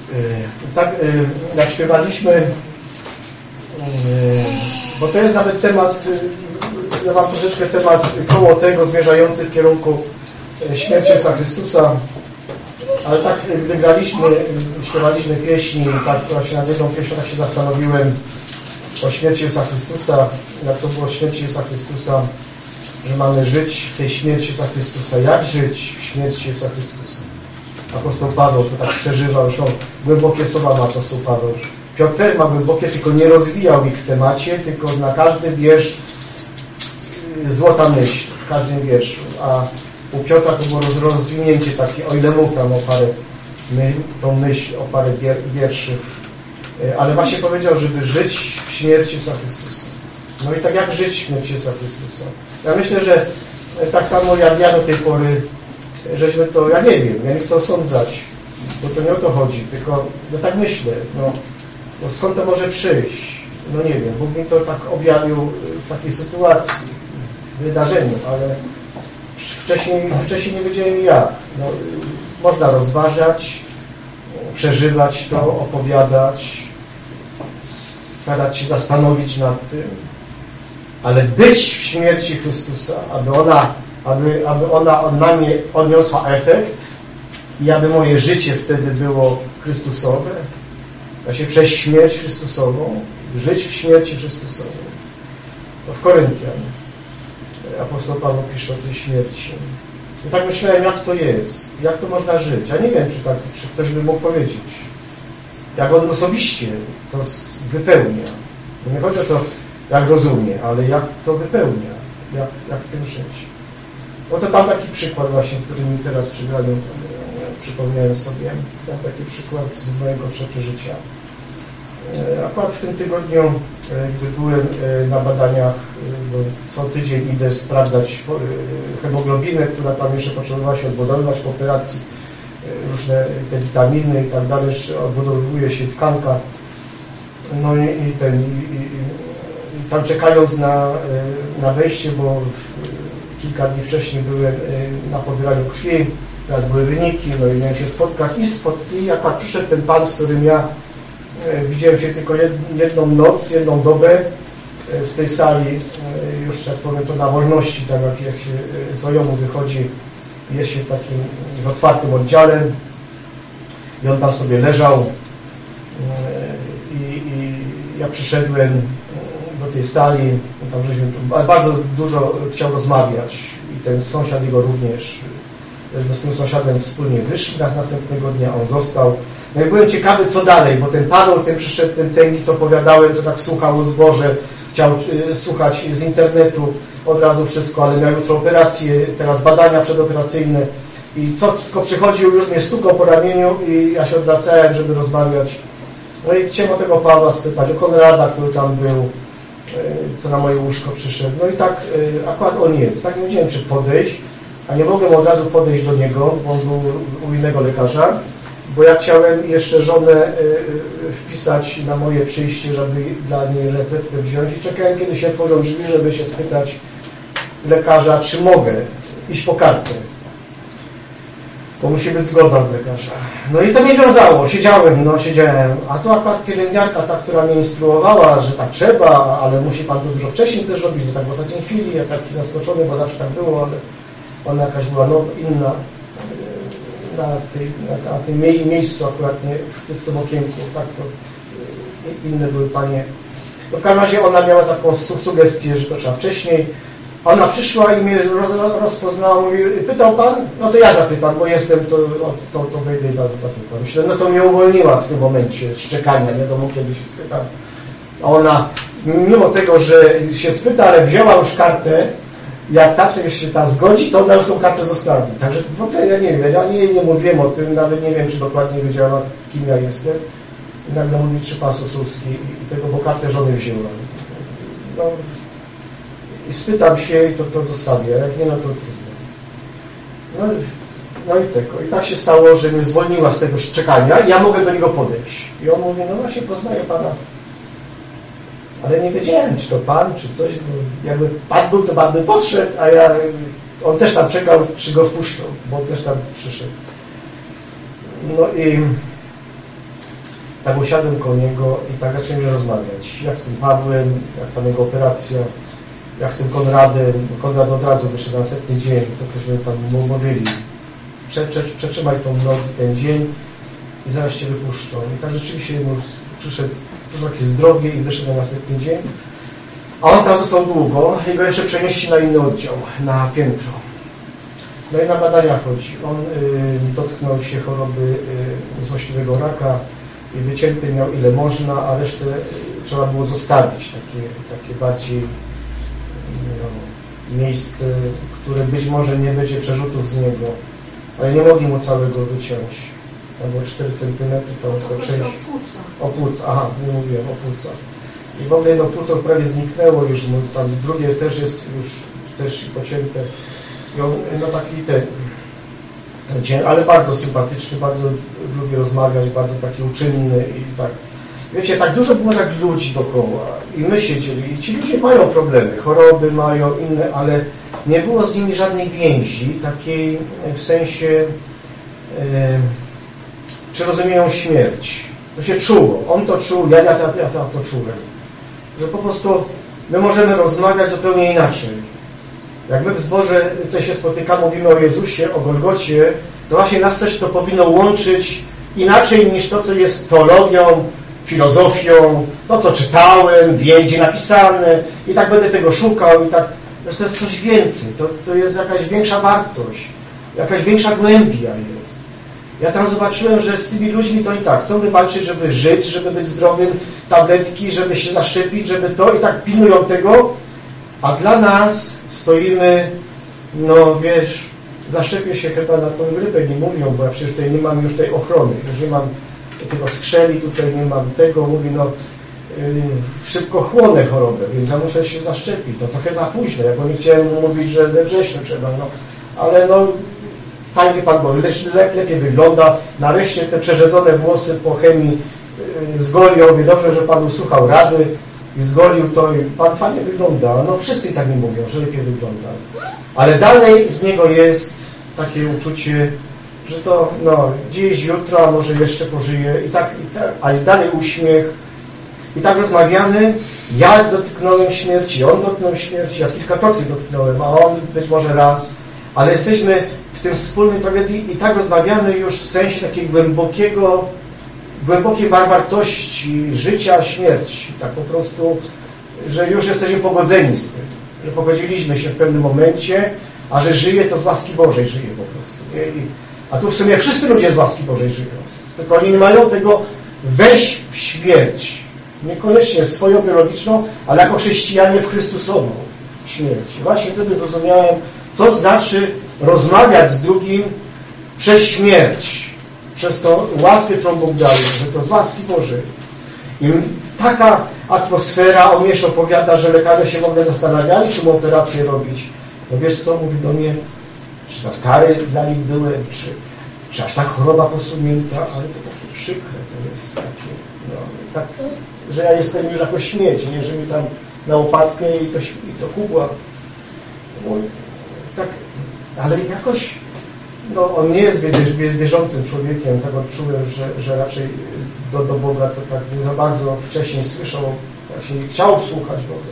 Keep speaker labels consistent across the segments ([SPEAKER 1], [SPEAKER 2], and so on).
[SPEAKER 1] Tak jak śpiewaliśmy, bo to jest nawet temat, ja mam troszeczkę temat koło tego zmierzający w kierunku śmierci Jezusa Chrystusa, ale tak gdy graliśmy, śpiewaliśmy pieśni, tak właśnie nad jedną pieśnią tak się zastanowiłem o śmierci Jezusa Chrystusa, jak to było śmierci Jezusa Chrystusa, że mamy żyć w tej śmierci Jezusa Chrystusa. Jak żyć w śmierci Jezusa Chrystusa? Apostoł Paweł to tak przeżywał, że głębokie słowa ma apostoł Paweł. Piotr też ma głębokie, tylko nie rozwijał ich w temacie, tylko na każdy wiersz złota myśl, w każdym wierszu. A u Piotra to było rozwinięcie takie, o ile mógł tam o parę tą myśl, o parę wierszy. Ale właśnie powiedział, żeby żyć w śmierci Jezusa Chrystusa. No i tak jak żyć w śmierci Jezusa Chrystusa? Ja myślę, że tak samo jak ja do tej pory, żeśmy to, ja nie wiem, ja nie chcę osądzać, bo to nie o to chodzi, tylko ja tak myślę, no skąd to może przyjść? No nie wiem, Bóg mi to tak objawił w takiej sytuacji, wydarzeniu, ale wcześniej nie wiedziałem jak. No, można rozważać, przeżywać to, opowiadać, starać się zastanowić nad tym, ale być w śmierci Chrystusa, aby ona na mnie odniosła efekt i aby moje życie wtedy było Chrystusowe, właśnie przez śmierć Chrystusową, żyć w śmierci Chrystusowej. To w Koryntian apostoł Paweł pisze o tej śmierci. I tak myślałem, jak to jest, jak to można żyć. Ja nie wiem, czy ktoś by mógł powiedzieć, jak on osobiście to wypełnia. Bo nie chodzi o to, jak rozumie, ale jak to wypełnia, jak w tym żyć. Oto tam taki przykład właśnie, który mi teraz przypomniałem sobie. Tam taki przykład z mojego przeżycia. Akurat w tym tygodniu, gdy byłem na badaniach, bo co tydzień idę sprawdzać hemoglobinę, która tam jeszcze potrzebowała się odbudowywać po operacji, różne te witaminy i tak dalej, jeszcze odbudowuje się tkanka. No i tam czekając na wejście, bo kilka dni wcześniej byłem na pobieraniu krwi, teraz były wyniki, no i miałem się spotkać i akurat przyszedł ten pan, z którym ja widziałem się tylko jedną noc, jedną dobę z tej sali, już jak powiem to na wolności, tak jak się z OJOM-u wychodzi, jest się w otwartym oddziale i on tam sobie leżał i ja przyszedłem do tej sali, tam żeśmy bardzo dużo chciał rozmawiać i ten sąsiad jego również, z tym sąsiadem wspólnie wyszli następnego dnia, on został. No i byłem ciekawy, co dalej, bo ten Paweł, ten przyszedł, ten tęgi, co opowiadałem, co tak słuchał o zborze, chciał słuchać z internetu od razu wszystko, ale miał jutro operacje, teraz badania przedoperacyjne i co tylko przychodził, już mnie stukał po ramieniu i ja się odwracałem, żeby rozmawiać. No i chciałem o tego Pawła spytać, o Konrada, który tam był, co na moje łóżko przyszedł. No i tak akurat on jest. Tak nie wiedziałem, czy podejść, a nie mogłem od razu podejść do niego, bo on był u innego lekarza, bo ja chciałem jeszcze żonę wpisać na moje przyjście, żeby dla niej receptę wziąć i czekałem, kiedy się otworzą drzwi, żeby się spytać lekarza, czy mogę iść po kartę. Bo musi być zgoda od lekarza. No i to mnie wiązało. Siedziałem, a tu akurat pielęgniarka, ta, która mnie instruowała, że tak trzeba, ale musi pan to dużo wcześniej też robić, bo tak w ostatniej chwili, ja taki zaskoczony, bo zawsze tak było, ale ona jakaś była inna na tym miejscu akurat nie, w tym okienku, tak to inne były panie. No w każdym razie ona miała taką sugestię, że to trzeba wcześniej. Ona przyszła i mnie rozpoznała, mówi, pytał pan? No to ja zapytam, bo jestem, to wejdę i zapytam. Myślę, no to mnie uwolniła w tym momencie z czekania, nie wiadomo kiedy się spytam. A ona, mimo tego, że się spyta, ale wzięła już kartę, jak ta wtedy się ta zgodzi, to ona już tą kartę zostawi. Także w ogóle ja nie wiem, ja nie mówiłem o tym, nawet nie wiem, czy dokładnie wiedziała, kim ja jestem. I nagle mówi, czy pan Sosulski i tego, bo kartę żony wzięła. No, i spytam się i to zostawię, jak nie, no to trudno. No i tego. I tak się stało, że mnie zwolniła z tego czekania i ja mogę do niego podejść. I on mówi, no właśnie poznaję pana. Ale nie wiedziałem, czy to pan, czy coś, bo jakby pan był, to pan by podszedł, a on też tam czekał, czy go wpuszczą, bo on też tam przyszedł. No i tak usiadłem koło niego i tak zacząłem rozmawiać. Jak z tym Pawłem, jak tam jego operacja, jak z tym Konradem. Konrad od razu wyszedł na następny dzień, to cośmy tam mówili. Przetrzymaj tą noc i ten dzień i zaraz Cię wypuszczą. I tak rzeczywiście przyszedł takie zdrowie i wyszedł na następny dzień. A on tam został długo i go jeszcze przenieśli na inny oddział, na piętro. No i na badania chodzi. On dotknął się choroby złośliwego raka i wycięty miał ile można, a resztę trzeba było zostawić. Takie bardziej miejsce, które być może nie będzie przerzutów z niego, ale nie mogli mu całego wyciąć. Tam było 4 cm, to tylko część. O płuca. Aha, nie mówiłem o płucach. I w ogóle jedno płuco prawie zniknęło już, tam drugie też jest już też pocięte. I on, no taki ten, ale bardzo sympatyczny, bardzo lubi rozmawiać, bardzo taki uczynny i tak. Wiecie, tak dużo było tak ludzi dookoła i my siedzieli i ci ludzie mają problemy, choroby mają inne, ale nie było z nimi żadnej więzi, takiej w sensie, czy rozumieją śmierć. To się czuło, on to czuł, ja to czułem. Że po prostu my możemy rozmawiać zupełnie inaczej. Jak my w zborze tutaj się spotykamy, mówimy o Jezusie, o Golgocie, to właśnie nas też to powinno łączyć inaczej niż to, co jest teologią, filozofią, to, co czytałem, wiedzie napisane i tak będę tego szukał i tak, że to jest coś więcej, to jest jakaś większa wartość, jakaś większa głębia jest. Ja tam zobaczyłem, że z tymi ludźmi to i tak chcą wywalczyć, żeby żyć, żeby być zdrowym, tabletki, żeby się zaszczepić, żeby to i tak pilnują tego, a dla nas stoimy, no wiesz, zaszczepię się chyba na tą grypę, nie mówią, bo ja przecież tutaj nie mam już tej ochrony, już nie mam tego skrzeli, tutaj nie mam tego, mówi, no szybko chłonę chorobę, więc ja muszę się zaszczepić, no trochę za późno, ja nie chciałem mówić, że we wrześniu trzeba, no, ale no fajnie Pan Boże, lepiej wygląda, nareszcie te przerzedzone włosy po chemii zgolił, mówię, dobrze, że Pan usłuchał rady i zgolił to i Pan fajnie wygląda, no wszyscy tak nie mówią, że lepiej wygląda, ale dalej z niego jest takie uczucie, że to, no, dziś, jutro, a może jeszcze pożyje i tak, a dalej uśmiech i tak rozmawiamy, ja dotknąłem śmierci, on dotknął śmierci, ja kilkakrotnie dotknąłem, a on być może raz, ale jesteśmy w tym wspólnym tragedii i tak rozmawiamy już w sensie takiej głębokiej wartości życia, śmierci, tak po prostu, że już jesteśmy pogodzeni z tym, że pogodziliśmy się w pewnym momencie, a że żyje, to z łaski Bożej żyje po prostu. A tu w sumie wszyscy ludzie z łaski Bożej żyją. Tylko oni nie mają tego wejść w śmierć. Niekoniecznie swoją biologiczną, ale jako chrześcijanie w Chrystusową śmierć. Właśnie wtedy zrozumiałem, co znaczy rozmawiać z drugim przez śmierć. Przez tą łaskę, którą Bóg daje, że to z łaski Bożej. I taka atmosfera, on jeszcze opowiada, że lekarze się w ogóle zastanawiali, czy mu operację robić. No wiesz co, mówi do mnie, czy za stary dla nich byłem, czy aż tak choroba posunięta, ale to takie przykre, to jest takie, no, tak, że ja jestem już jako śmieć, nie, że mi tam na łopatkę i to kubła. No, tak, ale jakoś, no, on nie jest wierzącym człowiekiem, tak odczułem, że raczej do Boga to tak nie za bardzo wcześniej słyszał, tak się nie chciał słuchać Boga.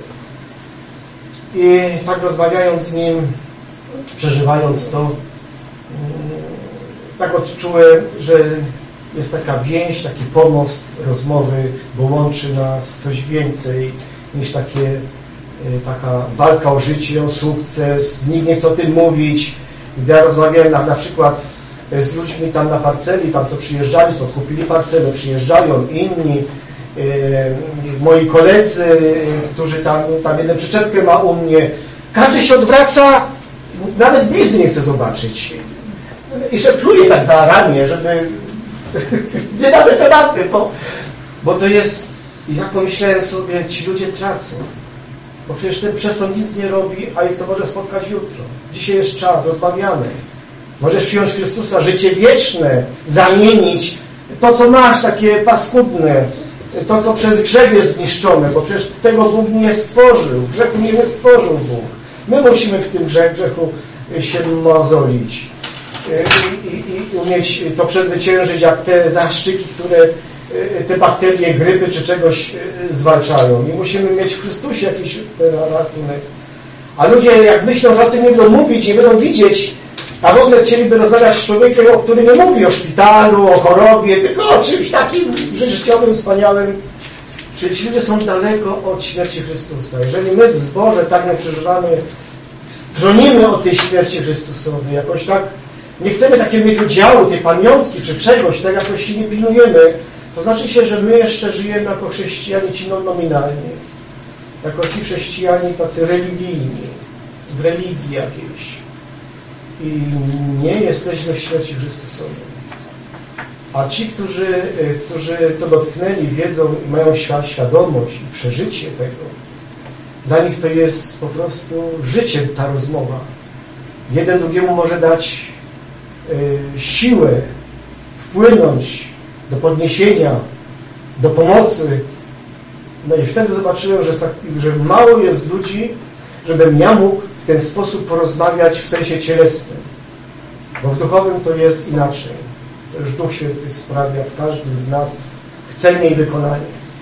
[SPEAKER 1] I tak rozmawiając z nim, przeżywając to, tak odczułem, że jest taka więź, taki pomost rozmowy, bo łączy nas coś więcej niż taka walka o życie, o sukces, nikt nie chce o tym mówić. Gdy ja rozmawiałem na przykład z ludźmi tam na parceli, tam co przyjeżdżali, co kupili parcelę, przyjeżdżają inni, moi koledzy, którzy tam jeden przyczepkę ma u mnie, każdy się odwraca, nawet blizny nie chce zobaczyć. I szeptuje tak za ramię, żeby nie damy tematy, bo to jest, i jak pomyślałem sobie, ci ludzie tracą, bo przecież ten przesąd nic nie robi, a ich to może spotkać jutro. Dzisiaj jest czas, rozmawiamy. Możesz przyjąć Chrystusa, życie wieczne, zamienić to, co masz, takie paskudne, to, co przez grzech jest zniszczone, bo przecież tego Bóg nie stworzył. Grzechu nie stworzył Bóg. My musimy w tym grzechu się mozolić i umieć to przezwyciężyć, jak te zaszczyki, które te bakterie, grypy czy czegoś zwalczają. I musimy mieć w Chrystusie jakiś ratunek. A ludzie jak myślą, że o tym nie będą mówić, nie będą widzieć, a w ogóle chcieliby rozmawiać z człowiekiem, który nie mówi o szpitalu, o chorobie, tylko o czymś takim życiowym, wspaniałym. Czyli ci ludzie są daleko od śmierci Chrystusa. Jeżeli my w zborze tak nie przeżywamy, stronimy od tej śmierci Chrystusowej, jakoś tak nie chcemy takiego mieć udziału, tej pamiątki czy czegoś, tak jakoś się nie pilnujemy, to znaczy się, że my jeszcze żyjemy jako chrześcijanie ci nominalni, jako ci chrześcijanie tacy religijni, w religii jakiejś. I nie jesteśmy w śmierci Chrystusowej. A ci, którzy to dotknęli, wiedzą i mają świadomość i przeżycie tego, dla nich to jest po prostu życie ta rozmowa. Jeden drugiemu może dać siłę, wpłynąć do podniesienia, do pomocy. No i wtedy zobaczyłem, że mało jest ludzi, żebym ja mógł w ten sposób porozmawiać w sensie cielesnym. Bo w duchowym to jest inaczej. To już Duch Święty sprawia w każdym z nas chcenie i wykonanie.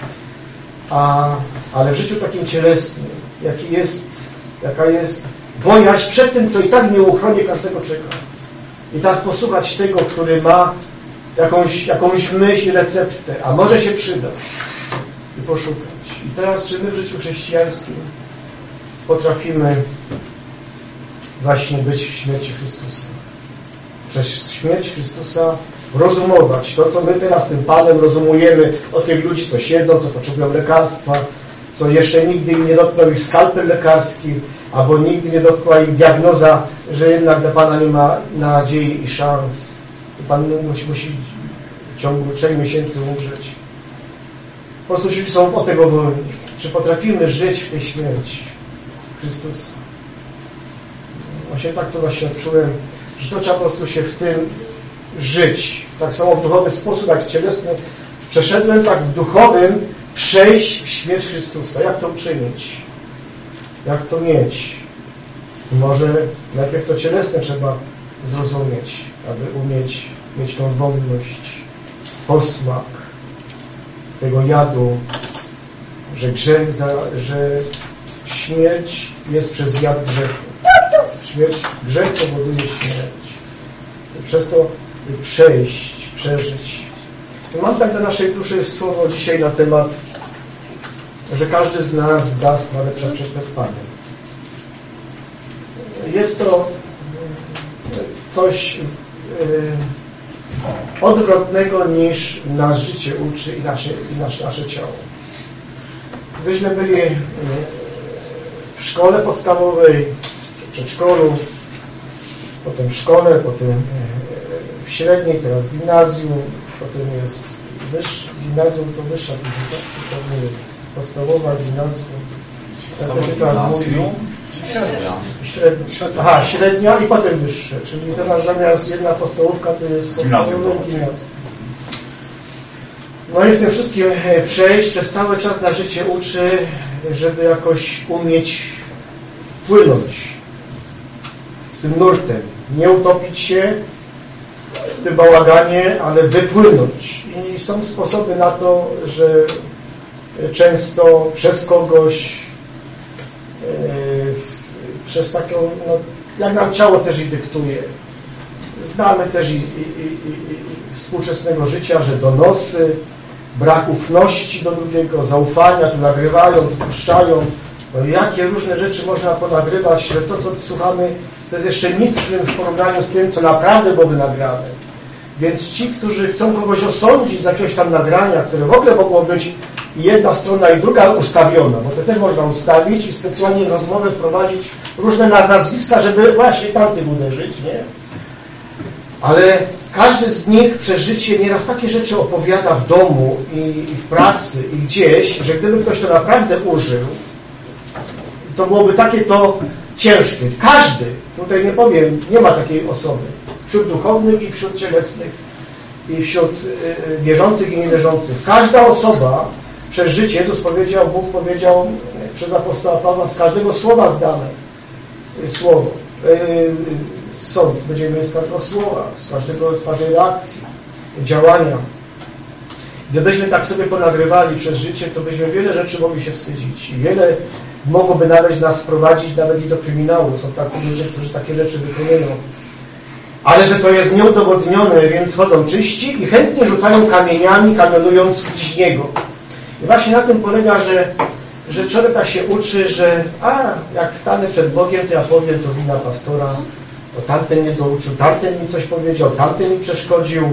[SPEAKER 1] Ale w życiu takim cielesnym, jaka jest bojaźń przed tym, co i tak nieuchronnie każdego czeka. I teraz posłuchać tego, który ma jakąś myśl, receptę, a może się przyda. I poszukać. I teraz, czy my w życiu chrześcijańskim potrafimy właśnie być w śmierci Chrystusa? Przez śmierć Chrystusa rozumować to, co my teraz tym Panem rozumujemy od tych ludzi, co siedzą, co potrzebują lekarstwa, co jeszcze nigdy im nie dotknął ich skalpel lekarski, albo nigdy nie dotknęła ich diagnoza, że jednak dla Pana nie ma nadziei i szans. I Pan musi w ciągu 3 miesięcy umrzeć. Po prostu ci są od tego wolni. Czy potrafimy żyć w tej śmierci Chrystusa? Właśnie tak to właśnie odczułem, że to trzeba po prostu się w tym żyć. Tak samo w duchowy sposób, jak cielesny. Przeszedłem tak w duchowym przejść w śmierć Chrystusa. Jak to uczynić? Jak to mieć? Może najpierw to cielesne trzeba zrozumieć, aby umieć mieć tą wolność, posmak tego jadu, że śmierć jest przez jad grzechu. Grzech powoduje śmierć. I przez to przeżyć. I mam tak dla naszej duszy słowo dzisiaj na temat, że każdy z nas zda sprawę przed Panem. Jest to coś odwrotnego niż nas życie uczy i nasze ciało. Gdyśmy byli w szkole podstawowej, w przedszkolu, potem w szkole, potem w średniej, teraz w gimnazjum, potem jest gimnazjum to wyższa, podstawowa, gimnazjum. Średnia i potem wyższe. Czyli teraz zamiast jedna podstawówka to jest podstawowe gimnazjum. No i w tym wszystkim przejść przez cały czas na życie uczy, żeby jakoś umieć płynąć z tym nurtem. Nie utopić się w tym bałaganie, ale wypłynąć. I są sposoby na to, że często przez kogoś, przez taką, no, jak nam ciało też i dyktuje. Znamy też i współczesnego życia, że donosy, brak ufności do drugiego, zaufania, tu nagrywają, tu puszczają. No, jakie różne rzeczy można ponagrywać, że to, co słuchamy, to jest jeszcze nic w porównaniu z tym, co naprawdę byłoby nagrane. Więc ci, którzy chcą kogoś osądzić z jakiegoś tam nagrania, które w ogóle mogło być jedna strona i druga ustawiona, bo to też można ustawić i specjalnie w rozmowę wprowadzić różne nazwiska, żeby właśnie tamtych uderzyć, nie? Ale każdy z nich przez życie nieraz takie rzeczy opowiada w domu i w pracy i gdzieś, że gdyby ktoś to naprawdę użył, to byłoby takie to ciężkie. Każdy, tutaj nie powiem, nie ma takiej osoby. Wśród duchownych i wśród cielesnych i wśród wierzących i niewierzących. Każda osoba przez życie, Jezus powiedział, Bóg powiedział przez apostoła Pawła, z każdego słowa zdane słowo. Sąd będziemy z każdego słowa, z każdej reakcji, działania. Gdybyśmy tak sobie ponagrywali przez życie, to byśmy wiele rzeczy mogli się wstydzić. I wiele mogłoby nawet nas prowadzić nawet i do kryminału. Są tacy ludzie, którzy takie rzeczy wykonują. Ale że to jest nieudowodnione, więc chodzą czyści i chętnie rzucają kamieniami, kamionując bliźniego. I właśnie na tym polega, że człowiek tak się uczy, że jak stanę przed Bogiem, to ja powiem, to wina pastora, to tamten mnie douczył, tamten mi coś powiedział, tamten mi przeszkodził,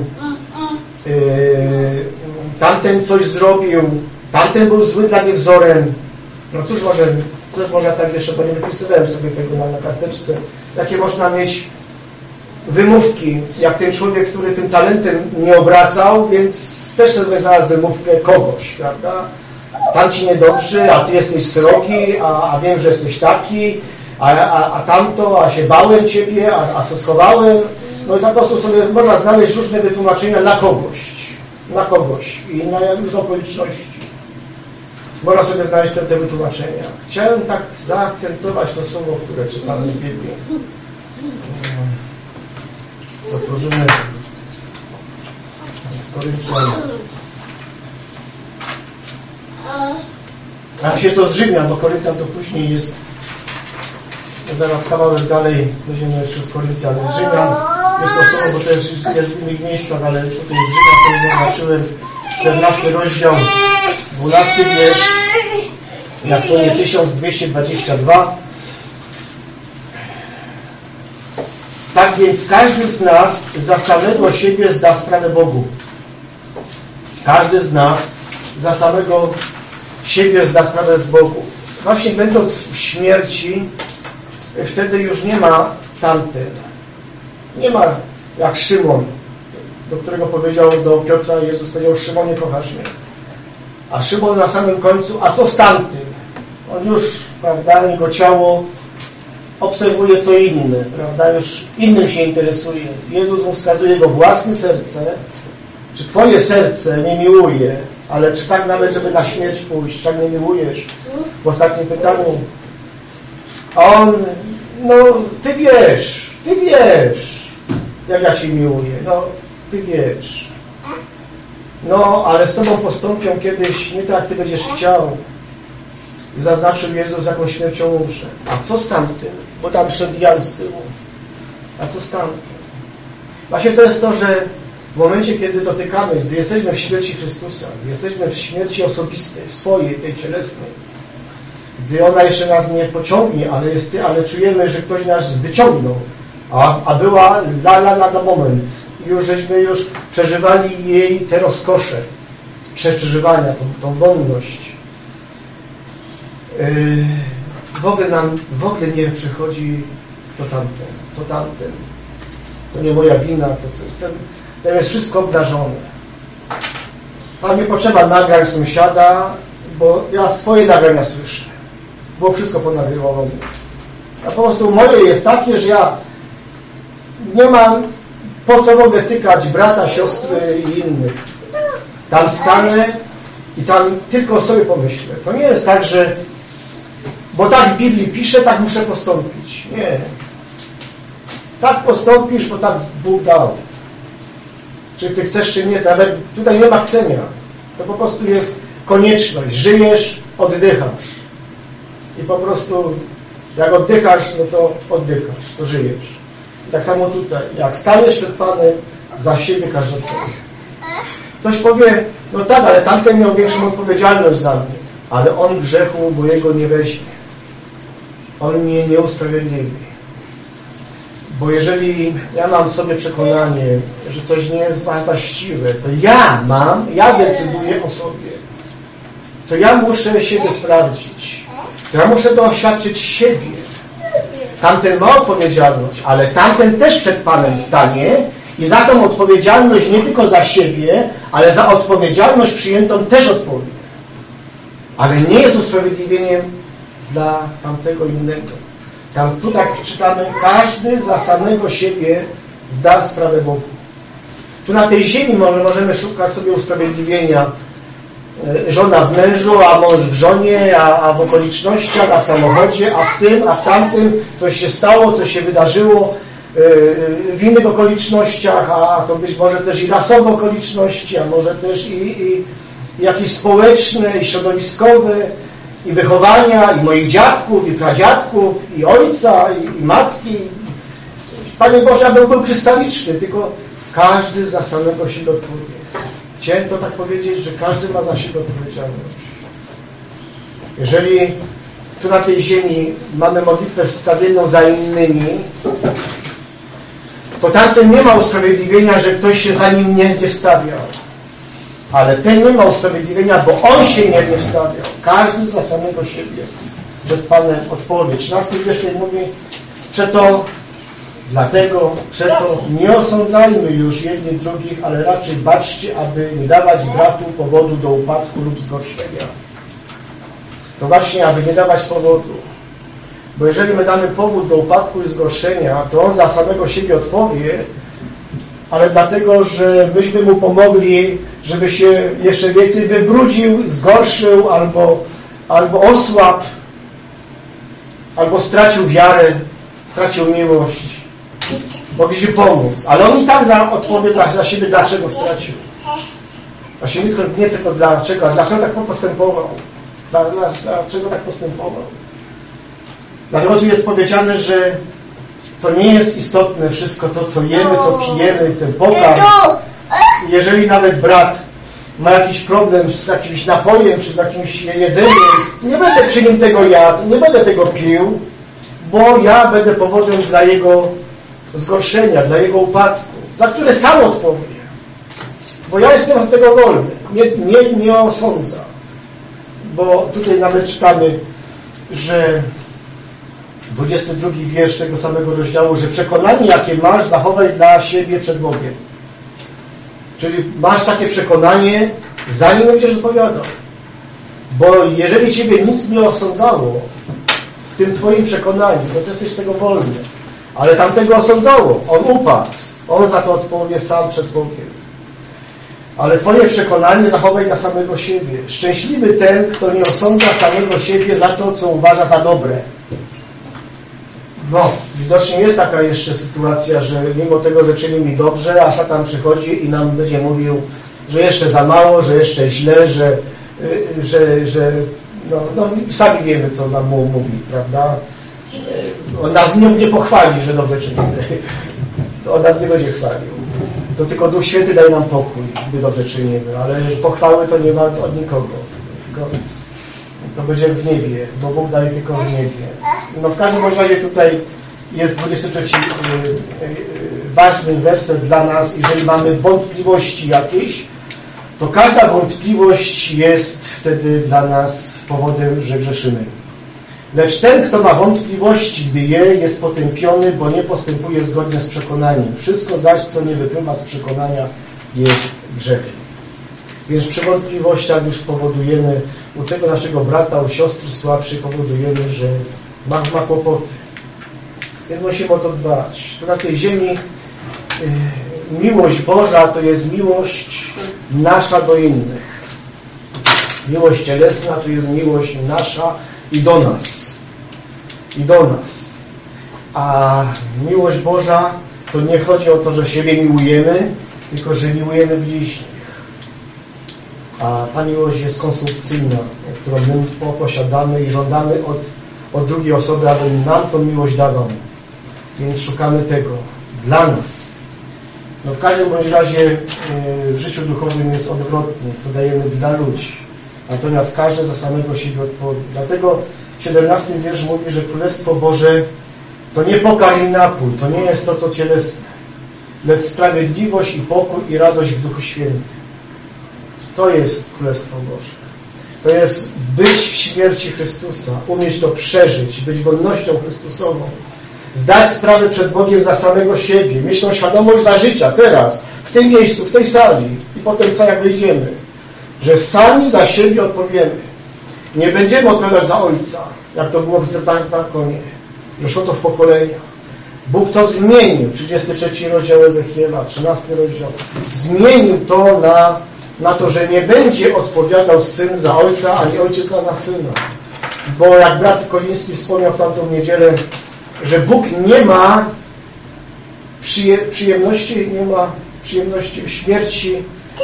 [SPEAKER 1] tamten coś zrobił, tamten był zły dla mnie wzorem. No cóż można tak jeszcze, bo nie wypisywałem sobie tego na karteczce, jakie można mieć wymówki, jak ten człowiek, który tym talentem nie obracał, więc też sobie znalazł wymówkę kogoś, prawda? Tam ci niedobrzy, a ty jesteś srogi, a wiem, że jesteś taki, a tamto, a się bałem ciebie, a se schowałem. No i tak po prostu sobie można znaleźć różne wytłumaczenia na kogoś i na różne okoliczności. Można sobie znaleźć te wytłumaczenia. Chciałem tak zaakcentować to słowo, które czytamy w Biblii. Otworzymy z Koryntian. A się to z Rzymian, bo Koryntian to później jest. Zaraz kawałek dalej będziemy jeszcze z Koryntian. Z Rzymian jest to słowo, bo też jest w innych miejscach, ale tutaj z Rzymian sobie zobaczyłem 14 rozdział, 12 wiersz na stronie 1222. Tak więc każdy z nas za samego siebie zda sprawę Bogu. Każdy z nas za samego siebie zda sprawę z Bogu. Właśnie będąc w śmierci, wtedy już nie ma tamten. Nie ma jak Szymon, do którego powiedział do Piotra, Jezus powiedział: Szymonie, kochasz mnie. A Szymon na samym końcu: a co z tamtym? On już, prawda, jego ciało obserwuje co inne, prawda, już innym się interesuje. Jezus mu wskazuje jego własne serce. Czy twoje serce nie miłuje, ale czy tak nawet, żeby na śmierć pójść, czy tak nie miłujesz? W ostatnim pytaniu. A on, no, ty wiesz, jak ja cię miłuję, no, ty wiesz. No, ale z tobą postąpią kiedyś nie tak, jak ty będziesz chciał. I zaznaczył Jezus, jaką śmiercią umrze. A co z tamtym? Bo tam szedł Jan z tyłu. A co z tamtym? Właśnie to jest to, że w momencie, kiedy dotykamy, gdy jesteśmy w śmierci Chrystusa, jesteśmy w śmierci osobistej, swojej, tej cielesnej, gdy ona jeszcze nas nie pociągnie, ale czujemy, że ktoś nas wyciągnął, a była lada moment. Żeśmy przeżywali jej te rozkosze, przeżywania, tą wolność. W ogóle nie przychodzi kto tamten, co tamten. To nie moja wina, to jest wszystko obdarzone. Tam nie potrzeba nagrań sąsiada, bo ja swoje nagrania słyszę. Bo wszystko ponagrywało mnie. A po prostu moje jest takie, że ja nie mam po co mogę tykać brata, siostry i innych. Tam stanę i tam tylko sobie pomyślę. To nie jest tak, że bo tak w Biblii pisze, tak muszę postąpić. Nie. Tak postąpisz, bo tak Bóg dał. Czy ty chcesz, czy nie, nawet tutaj nie ma chcenia. To po prostu jest konieczność. Żyjesz, oddychasz. I po prostu jak oddychasz, no to oddychasz, to żyjesz. I tak samo tutaj. Jak staniesz przed Panem, za siebie każdy odpowie. Ktoś powie, no tak, ale tamten miał większą odpowiedzialność za mnie. Ale on grzechu mojego nie weźmie. On mnie nie usprawiedliwi. Bo jeżeli ja mam w sobie przekonanie, że coś nie jest właściwe, to ja decyduję o sobie. To ja muszę siebie sprawdzić. To ja muszę doświadczyć siebie. Tamten ma odpowiedzialność, ale tamten też przed Panem stanie i za tą odpowiedzialność nie tylko za siebie, ale za odpowiedzialność przyjętą też odpowie. Ale nie jest usprawiedliwieniem dla tamtego innego. Tu tak czytamy, każdy za samego siebie zda sprawę Bogu. Tu na tej ziemi możemy szukać sobie usprawiedliwienia. Żona w mężu, a mąż w żonie, a w okolicznościach, a w samochodzie, a w tym, a w tamtym, coś się stało, coś się wydarzyło. w innych okolicznościach, a to być może też i rasowe okoliczności, a może też i jakieś społeczne, i środowiskowe, i wychowania, i moich dziadków, i pradziadków, i ojca, i matki. Panie Boże, abym był krystaliczny, tylko każdy za samego siebie odpowie. Chciałem to tak powiedzieć, że każdy ma za siebie odpowiedzialność. Jeżeli tu na tej ziemi mamy modlitwę wstawienną za innymi, to tamten nie ma usprawiedliwienia, że ktoś się za nim nie wstawiał. Ale ten nie ma usprawiedliwienia, bo on się nie wstawiał. Każdy za samego siebie przed Panem odpowie. 13 wiersz mówi, przeto nie osądzajmy już jednych drugich, ale raczej baczcie, aby nie dawać bratu powodu do upadku lub zgorszenia. To właśnie, aby nie dawać powodu. Bo jeżeli my damy powód do upadku i zgorszenia, to on za samego siebie odpowie, ale dlatego, że myśmy mu pomogli, żeby się jeszcze więcej wybrudził, zgorszył, albo osłabł, albo stracił wiarę, stracił miłość. Mogliśmy pomóc, ale on i tak odpowie za siebie, dlaczego stracił. Właśnie nie tylko dlaczego, a dlaczego tak postępował. Dlaczego tak postępował. Dlatego tu jest powiedziane, że to nie jest istotne wszystko to, co jemy, co pijemy, ten pokarm. Jeżeli nawet brat ma jakiś problem z jakimś napojem, czy z jakimś jedzeniem, nie będę przy nim tego jadł, nie będę tego pił, bo ja będę powodem dla jego zgorszenia, dla jego upadku, za które sam odpowie. Bo ja jestem od tego wolny. Nie osądza. Bo tutaj nawet czytamy, że 22 wiersz tego samego rozdziału, że przekonanie, jakie masz, zachowaj dla siebie przed Bogiem. Czyli masz takie przekonanie, zanim będziesz odpowiadał. Bo jeżeli ciebie nic nie osądzało w tym twoim przekonaniu, to ty jesteś z tego wolny. Ale tamtego osądzało. On upadł. On za to odpowie sam przed Bogiem. Ale twoje przekonanie zachowaj dla samego siebie. Szczęśliwy ten, kto nie osądza samego siebie za to, co uważa za dobre. No, widocznie jest taka jeszcze sytuacja, że mimo tego, że czyni mi dobrze, a szatan przychodzi i nam będzie mówił, że jeszcze za mało, że jeszcze źle, że sami wiemy, co nam mówi, prawda? On nas nie pochwali, że dobrze czynimy. On nas nie będzie chwalił. To tylko Duch Święty daje nam pokój, gdy dobrze czynimy, ale pochwały to nie ma od nikogo. To będzie w niebie, bo Bóg daje tylko w niebie. No w każdym razie tutaj jest 23 ważny werset dla nas. Jeżeli mamy wątpliwości jakieś, to każda wątpliwość jest wtedy dla nas powodem, że grzeszymy. Lecz ten, kto ma wątpliwości, gdy je, jest potępiony, bo nie postępuje zgodnie z przekonaniem. Wszystko zaś, co nie wypływa z przekonania, jest grzechem. Więc przy wątpliwościach już powodujemy, u tego naszego brata, u siostry słabszej powodujemy, że ma kłopoty. Więc musimy o to dbać. Tu na tej ziemi miłość Boża to jest miłość nasza do innych. Miłość cielesna to jest miłość nasza i do nas. I do nas. A miłość Boża to nie chodzi o to, że siebie miłujemy, tylko że miłujemy bliźnich. A ta miłość jest konsumpcyjna, którą my posiadamy i żądamy od drugiej osoby, aby nam tą miłość dawał. Więc szukamy tego dla nas. No w każdym bądź razie w życiu duchowym jest odwrotnie. To dajemy dla ludzi. Natomiast każdy za samego siebie odpowie. Dlatego 17 wiersz mówi, że Królestwo Boże to nie pokarm i napój, to nie jest to, co cielesne, lecz sprawiedliwość i pokój i radość w Duchu Świętym. To jest Królestwo Boże. To jest być w śmierci Chrystusa, umieć to przeżyć, być wolnością Chrystusową, zdać sprawę przed Bogiem za samego siebie, mieć tą świadomość za życia, teraz, w tym miejscu, w tej sali i potem co jak wyjdziemy, że sami za siebie odpowiemy. Nie będziemy odpowiadać za Ojca, jak to było w zakonie, że szło to w pokoleniach. Bóg to zmienił, 33 rozdział Ezechiela, 13 rozdział. Zmienił to na to, że nie będzie odpowiadał syn za ojca, ani ojciec za syna. Bo jak brat Koliński wspomniał w tamtą niedzielę, że Bóg nie ma przyjemności, nie ma przyjemności w śmierci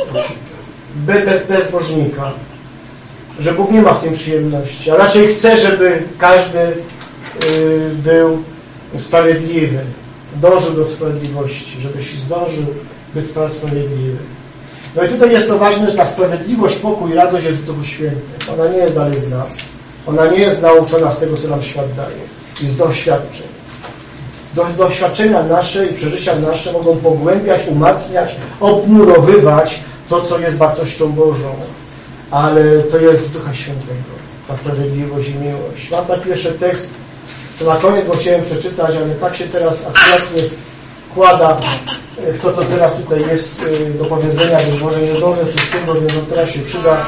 [SPEAKER 1] bezbożnika. Że Bóg nie ma w tym przyjemności, a raczej chce, żeby każdy był sprawiedliwy, dążył do sprawiedliwości, żebyś zdążył być sprawiedliwy. No i tutaj jest to ważne, że ta sprawiedliwość, pokój, radość jest w Duchu Świętym. Ona nie jest dalej z nas. Ona nie jest nauczona z tego, co nam świat daje i z doświadczeń. Doświadczenia nasze i przeżycia nasze mogą pogłębiać, umacniać, obmurowywać to, co jest wartością Bożą. Ale to jest z Ducha Świętego, ta sprawiedliwość i miłość. Mam taki jeszcze tekst, to na koniec go chciałem przeczytać, ale tak się teraz akuratnie wkłada w to, co teraz tutaj jest do powiedzenia, więc może nie zdążę wszystkiego, więc on teraz się przyda.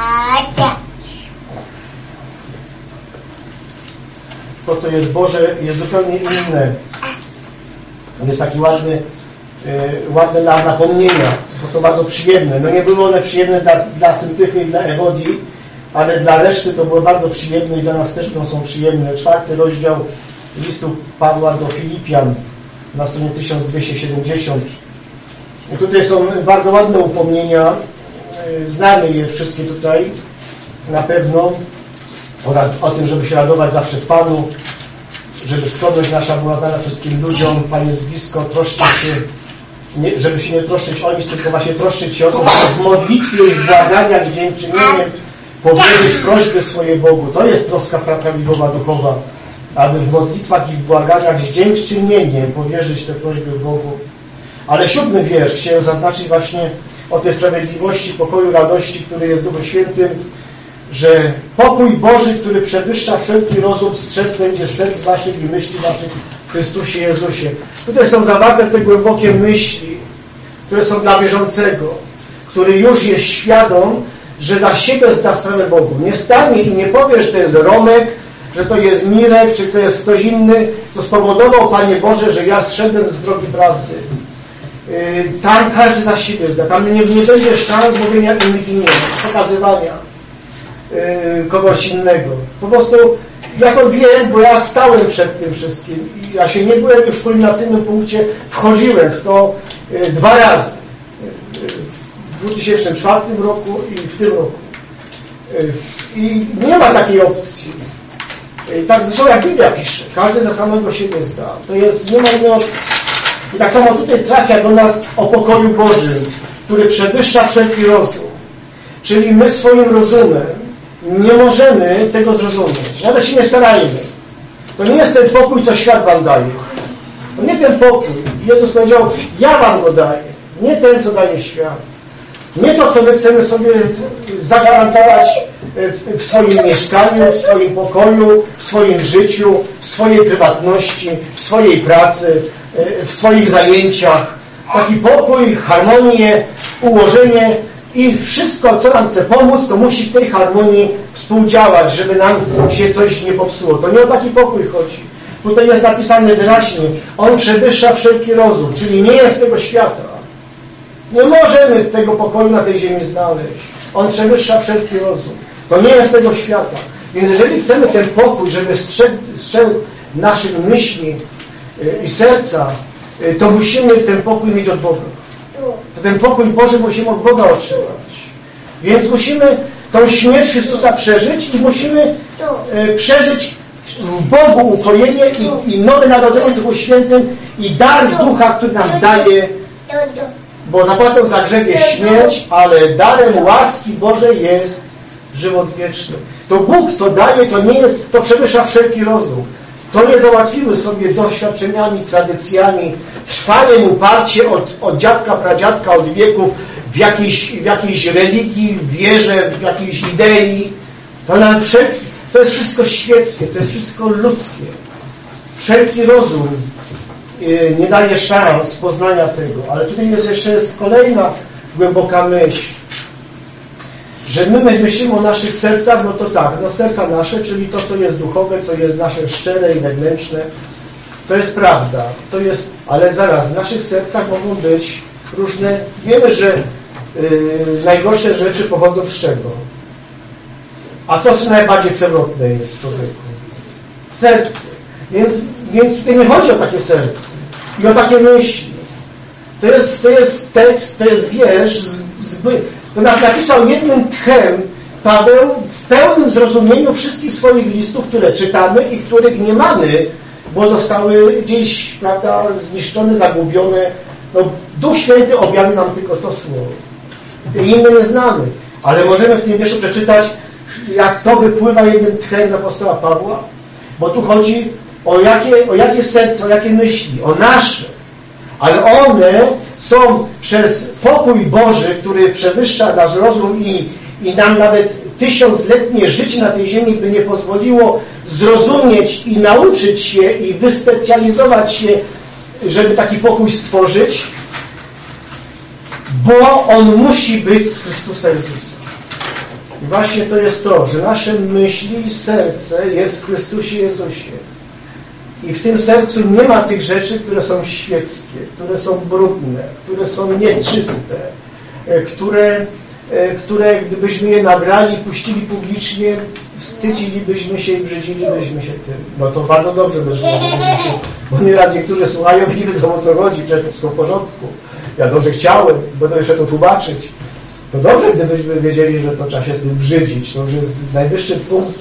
[SPEAKER 1] To, co jest Boże, jest zupełnie inne. Jest taki ładne dla napomnienia, bo to bardzo przyjemne. No nie były one przyjemne dla Syntychy i dla Ewodii, ale dla reszty to było bardzo przyjemne i dla nas też są przyjemne. 4 rozdział listu Pawła do Filipian na stronie 1270. I tutaj są bardzo ładne upomnienia. Znamy je wszystkie tutaj na pewno. O tym, żeby się radować zawsze w Panu, żeby skromność nasza była znana wszystkim ludziom. Pan jest blisko, troszczyć się, żeby się nie troszczyć o nic, tylko właśnie troszczyć się o to, żeby w modlitwie i w błaganiach z dziękczynieniem powierzyć prośby swoje Bogu. To jest troska prawidłowa duchowa, aby w modlitwach i w błaganiach z dziękczynieniem powierzyć te prośby Bogu. Ale 7 wiersz chciałem zaznaczyć właśnie o tej sprawiedliwości, pokoju, radości, który jest w Duchu Świętym, że pokój Boży, który przewyższa wszelki rozum, strzec będzie serc waszych i myśli waszych w Chrystusie Jezusie. Tutaj są zawarte te głębokie myśli, które są dla wierzącego, który już jest świadom, że za siebie zda sprawę Bogu. Nie stanie i nie powie, że to jest Romek, że to jest Mirek, czy to jest ktoś inny, co spowodował, Panie Boże, że ja zszedłem z drogi prawdy. Tam każdy za siebie zda. Tam nie będzie szans mówienia innych imion, pokazywania kogoś innego. Po prostu ja to wiem, bo ja stałem przed tym wszystkim i ja się nie byłem już w kulminacyjnym punkcie, wchodziłem w to 2 razy. W 2004 roku i w tym roku. I nie ma takiej opcji. Tak zresztą jak Biblia pisze, każdy za samego siebie zda. To jest, nie ma innej opcji. I tak samo tutaj trafia do nas o pokoju Bożym, który przewyższa wszelki rozum. Czyli my swoim rozumem nie możemy tego zrozumieć. Nawet się nie starajmy. To nie jest ten pokój, co świat wam daje. To nie ten pokój. Jezus powiedział, ja wam go daję. Nie ten, co daje świat. Nie to, co my chcemy sobie zagwarantować w swoim mieszkaniu, w swoim pokoju, w swoim życiu, w swojej prywatności, w swojej pracy, w swoich zajęciach. Taki pokój, harmonię, ułożenie i wszystko, co nam chce pomóc, to musi w tej harmonii współdziałać, żeby nam się coś nie popsuło. To nie o taki pokój chodzi. Tutaj jest napisane wyraźnie, on przewyższa wszelki rozum, czyli nie jest tego świata. Nie możemy tego pokoju na tej ziemi znaleźć. On przewyższa wszelki rozum. To nie jest tego świata. Więc jeżeli chcemy ten pokój, żeby strzegł naszych myśli i serca, to musimy ten pokój mieć od Boga. To ten pokój Boży musimy od Boga otrzymać. Więc musimy tą śmierć Chrystusa przeżyć i musimy przeżyć w Bogu ukojenie i nowe narodzenie w Duchu Świętym i dar Ducha, który nam daje, bo zapłatą za grzech jest śmierć, ale darem łaski Bożej jest żywot wieczny. To Bóg to daje, to nie jest, to przewyższa wszelki rozum. To nie załatwimy sobie doświadczeniami, tradycjami, trwaniem uparcie od dziadka, pradziadka, od wieków w jakiejś religii, w wierze, w jakiejś idei. To jest wszystko świeckie, to jest wszystko ludzkie. Wszelki rozum nie daje szans poznania tego. Ale tutaj jest kolejna głęboka myśl, że my myślimy o naszych sercach, no to tak, no serca nasze, czyli to, co jest duchowe, co jest nasze szczere i wewnętrzne, to jest prawda, to jest, ale zaraz, w naszych sercach mogą być różne, wiemy, że najgorsze rzeczy pochodzą z czego? A co najbardziej przewrotne jest w człowieku? Serce. Więc tutaj nie chodzi o takie serce. i o takie myśli. To jest tekst, to jest wiersz, to napisał jednym tchem Paweł w pełnym zrozumieniu wszystkich swoich listów, które czytamy i których nie mamy, bo zostały gdzieś, prawda, zniszczone, zagubione. No, Duch Święty objawił nam tylko to słowo. Te inne nie znamy, ale możemy w tym wierszu przeczytać, jak to wypływa jednym tchem z apostoła Pawła, bo tu chodzi o jakie serce, o jakie myśli, o nasze. Ale one są przez pokój Boży, który przewyższa nasz rozum i nam nawet 1000-letnie życie na tej ziemi by nie pozwoliło zrozumieć i nauczyć się i wyspecjalizować się, żeby taki pokój stworzyć, bo on musi być z Chrystusa Jezusa. I właśnie to jest to, że nasze myśli i serce jest w Chrystusie Jezusie. I w tym sercu nie ma tych rzeczy, które są świeckie, które są brudne, które są nieczyste, które gdybyśmy je nagrali, puścili publicznie, wstydzilibyśmy się i brzydzilibyśmy się tym. No to bardzo dobrze by było, bo nieraz niektórzy słuchają i nie wiedzą, o co chodzi, przecież to wszystko w porządku. Ja dobrze chciałem, będę jeszcze to tłumaczyć. To dobrze, gdybyśmy wiedzieli, że to trzeba się z tym brzydzić. To już jest najwyższy punkt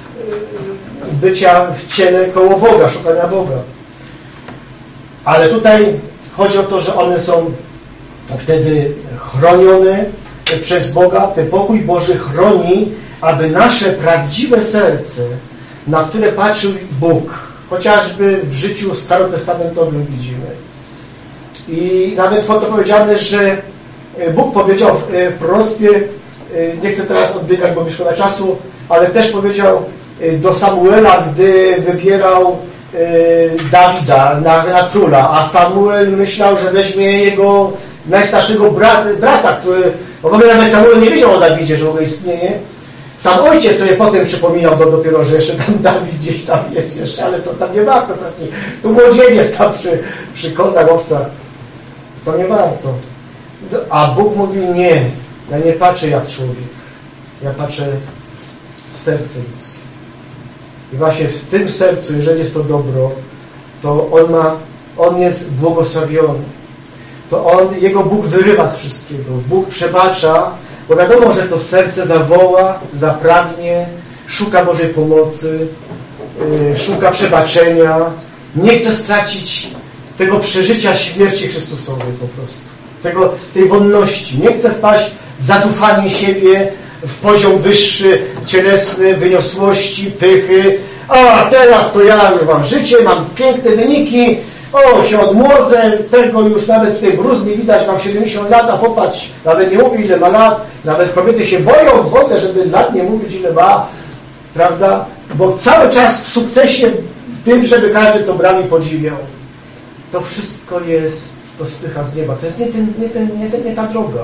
[SPEAKER 1] bycia w ciele koło Boga, szukania Boga. Ale tutaj chodzi o to, że one są wtedy chronione przez Boga. Ten pokój Boży chroni, aby nasze prawdziwe serce, na które patrzył Bóg, chociażby w życiu starotestamentowym widzimy. I nawet to powiedziane, że Bóg powiedział w proroctwie, nie chcę teraz odbiegać, bo mi szkoda czasu, ale też powiedział do Samuela, gdy wybierał Dawida na króla, a Samuel myślał, że weźmie jego najstarszego brata, który w ogóle nawet Samuel nie wiedział o Dawidzie, że w ogóle istnieje. Sam ojciec sobie potem przypominał dopiero, że jeszcze tam Dawid gdzieś tam jest jeszcze, ale to tam nie warto. Tu młodzieniec tam przy kozach, owcach. To nie warto. A Bóg mówi nie. Ja nie patrzę jak człowiek. Ja patrzę w serce ludzkie. I właśnie w tym sercu, jeżeli jest to dobro, to on jest błogosławiony. To jego Bóg wyrywa z wszystkiego. Bóg przebacza, bo wiadomo, że to serce zawoła, zapragnie, szuka Bożej pomocy, szuka przebaczenia, nie chce stracić tego przeżycia śmierci Chrystusowej po prostu. Tej wolności. Nie chce wpaść w zadufanie siebie, w poziom wyższy, cielesny, wyniosłości, pychy. A teraz to ja już mam życie, mam piękne wyniki, się odmłodzę, tego już nawet tutaj bruz nie widać, mam 70 lat, a popatrz, nawet nie mówi ile ma lat, nawet kobiety się boją w ogóle, żeby lat nie mówić ile ma, prawda? Bo cały czas w sukcesie w tym, żeby każdy to brał i podziwiał. To wszystko jest, to spycha z nieba. To jest nie ta droga.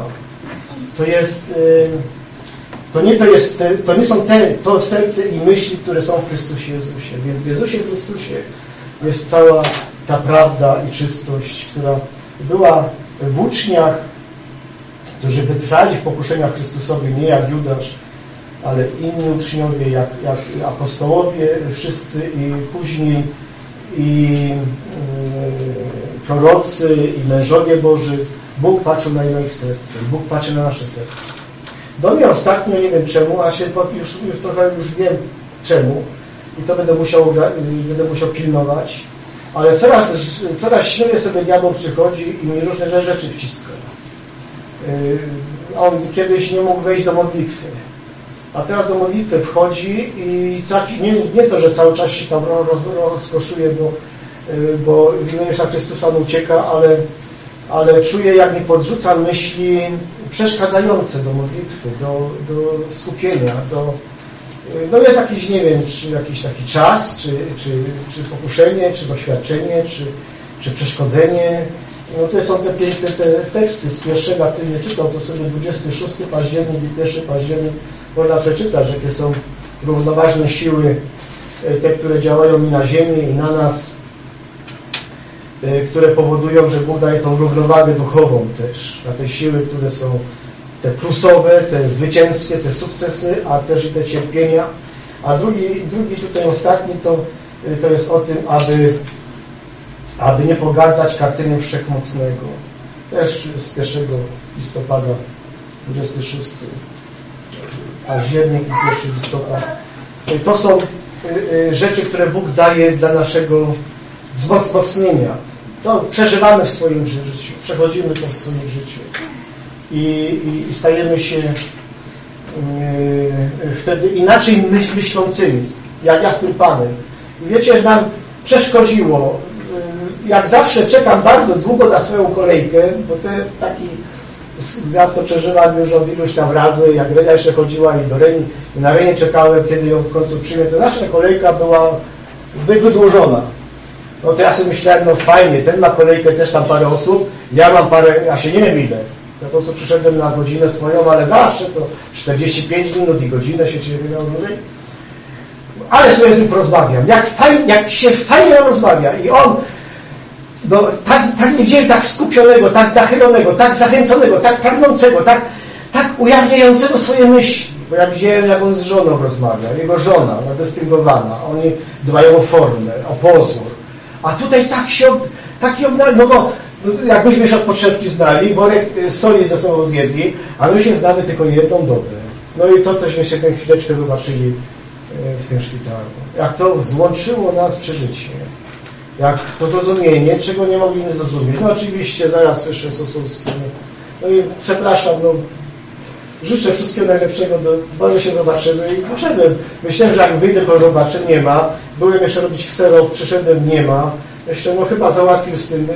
[SPEAKER 1] To nie są to serce i myśli, które są w Chrystusie Jezusie. Więc w Jezusie Chrystusie jest cała ta prawda i czystość, która była w uczniach, którzy wytrwali w pokuszeniach Chrystusowych, nie jak Judasz, ale inni uczniowie, jak apostołowie wszyscy i później i prorocy, i mężowie Boży. Bóg patrzył na ich serce. Bóg patrzy na nasze serce. Do mnie ostatnio, nie wiem czemu, a się już trochę wiem czemu i to będę musiał pilnować, ale coraz śmielej sobie diabeł przychodzi i mi różne rzeczy wciska. On kiedyś nie mógł wejść do modlitwy, a teraz do modlitwy wchodzi i nie to, że cały czas się tam rozkoszuje, bo w imieniu Jezusa Chrystusa on ucieka, ale czuję, jak mi podrzuca myśli przeszkadzające do modlitwy, do skupienia, jest jakiś, nie wiem, czy jakiś taki czas, czy pokuszenie, czy doświadczenie, czy przeszkodzenie. No to są te teksty z pierwszego, a ty nie czytał, to sobie 26 październik i 1 październik można przeczytać, jakie są równoważne siły, te, które działają i na ziemi, i na nas, które powodują, że Bóg daje tą równowagę duchową też, na te siły, które są te plusowe, te zwycięskie, te sukcesy, a też i te cierpienia. A drugi tutaj ostatni to jest o tym, aby nie pogardzać karceniem Wszechmocnego. Też z 1 listopada, 26 październik i 1 listopad. To są rzeczy, które Bóg daje dla naszego wzmocnienia. To przeżywamy w swoim życiu, przechodzimy to w swoim życiu i stajemy się wtedy inaczej myślącymi, jak ja z tym Panem. I wiecie, nam przeszkodziło. Jak zawsze czekam bardzo długo na swoją kolejkę, bo to jest taki, ja to przeżywam już od iluś tam razy, jak Renia jeszcze chodziła i do Reni, i na Renie czekałem, kiedy ją w końcu przyjmie, to zawsze kolejka była wydłużona. No to ja sobie myślałem, no fajnie, ten ma kolejkę, też tam parę osób, ja mam parę, ja się nie wiem ile. Ja po prostu przyszedłem na godzinę swoją, ale zawsze to 45 minut i godzinę się miał dłużej. Ale sobie z nim porozmawiam. Jak się fajnie rozmawia i on tak nie widziałem, tak skupionego, tak nachylonego, tak zachęconego, tak pragnącego, tak ujawniającego swoje myśli. Bo ja widziałem, jak on z żoną rozmawia. Jego żona, ona dystyngowana. Oni dbają o formę, o pozór. A tutaj taki no bo jakbyśmy się od potrzebki znali, worek soli ze sobą zjedli, a my się znamy tylko jedną dobę. No i to, cośmy się tę chwileczkę zobaczyli w tym szpitalu. Jak to złączyło nas przeżycie. Jak to zrozumienie, czego nie mogliśmy zrozumieć. No oczywiście zaraz słyszę Sosulski. No i przepraszam, no życzę wszystkiego najlepszego, może się zobaczymy i poszedłem. Myślałem, że jak wyjdę, to zobaczę, nie ma. Byłem jeszcze robić ksero, przyszedłem, nie ma. Myślę, no chyba załatwił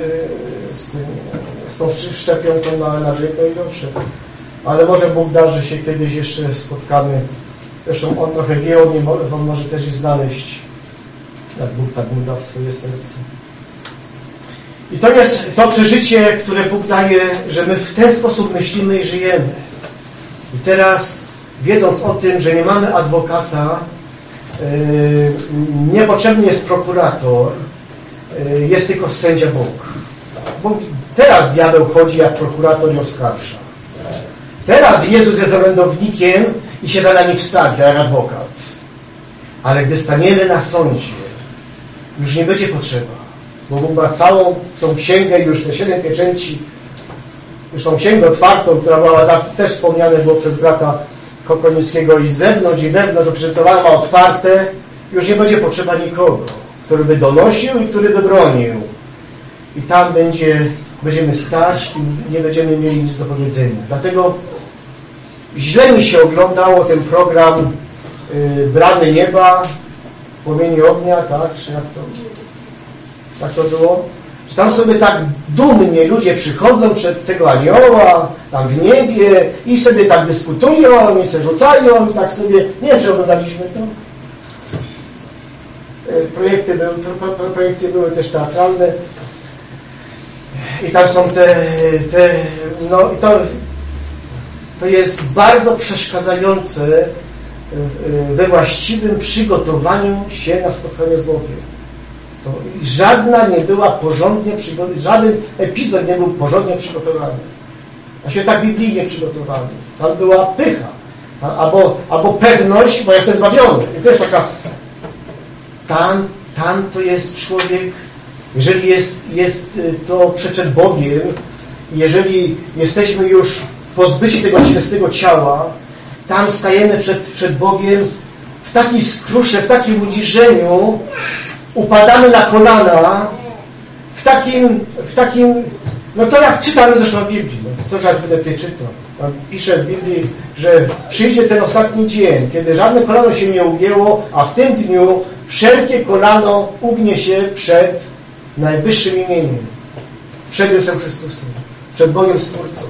[SPEAKER 1] z tą szczepionką na grypę i dobrze. Ale może Bóg da, że się kiedyś jeszcze spotkamy. Zresztą on trochę wie o nim, on może też i znaleźć, jak Bóg tak mu da swoje serce. I to jest to przeżycie, które Bóg daje, że my w ten sposób myślimy i żyjemy. I teraz, wiedząc o tym, że nie mamy adwokata, niepotrzebny jest prokurator, jest tylko sędzia Bóg. Bo teraz diabeł chodzi jak prokurator i oskarża. Teraz Jezus jest orędownikiem i się za nami wstawia jak adwokat. Ale gdy staniemy na sądzie, już nie będzie potrzeba. Bo Bóg ma całą tą księgę, już te 7 pieczęci, już tą księgę otwartą, która była tam też wspomniane było przez brata Kokonińskiego i z zewnątrz i wewnątrz, oprzezentowana ma otwarte, już nie będzie potrzeba nikogo, który by donosił i który by bronił. I tam będziemy stać i nie będziemy mieli nic do powiedzenia. Dlatego źle mi się oglądało ten program Bramy Nieba, Płomieni Ognia, tak? Czy jak to... Tak to było? Że tam sobie tak dumnie ludzie przychodzą przed tego anioła, tam w niebie i sobie tak dyskutują i sobie rzucają i tak sobie... Nie wiem, czy oglądaliśmy to? Projekcje były też teatralne i tam są no i to jest bardzo przeszkadzające we właściwym przygotowaniu się na spotkanie z Bogiem. To żadna nie była porządnie przygotowana, żaden epizod nie był porządnie przygotowany. Znaczy tak biblijnie przygotowany. Tam była pycha. Albo pewność, bo jestem zbawiony. I to jest taka... Tam to jest człowiek, jeżeli jest to przed Bogiem, jeżeli jesteśmy już pozbyci tego cielestego ciała, tam stajemy przed Bogiem w takiej skrusze, w takim uniżeniu, upadamy na kolana, w takim no to jak czytamy zresztą w Biblii, no, co żart będę tutaj czytał. Tam pisze w Biblii, że przyjdzie ten ostatni dzień, kiedy żadne kolano się nie ugięło, a w tym dniu wszelkie kolano ugnie się przed najwyższym imieniem, przed Jezusem Chrystusem, przed Bogiem Stwórcą.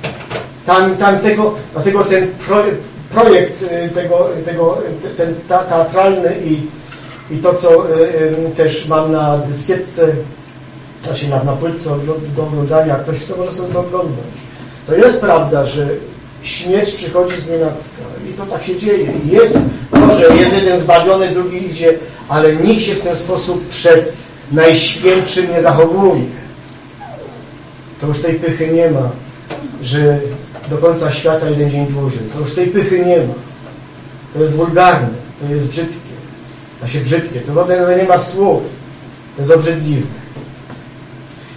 [SPEAKER 1] Dlatego ten projekt ten teatralny i to, co też mam na dyskietce, właśnie na płytce do oglądania, ktoś chce, może sobie to oglądać. To jest prawda, że śmierć przychodzi znienacka i to tak się dzieje. I jest to, że jest jeden zbawiony, drugi idzie, ale nikt się w ten sposób przed Najświętszym nie zachowuje. To już tej pychy nie ma, że do końca świata jeden dzień dłużej. To już tej pychy nie ma. To jest wulgarne, to jest brzydkie. Brzydkie. To nie ma słów. To jest obrzydliwe.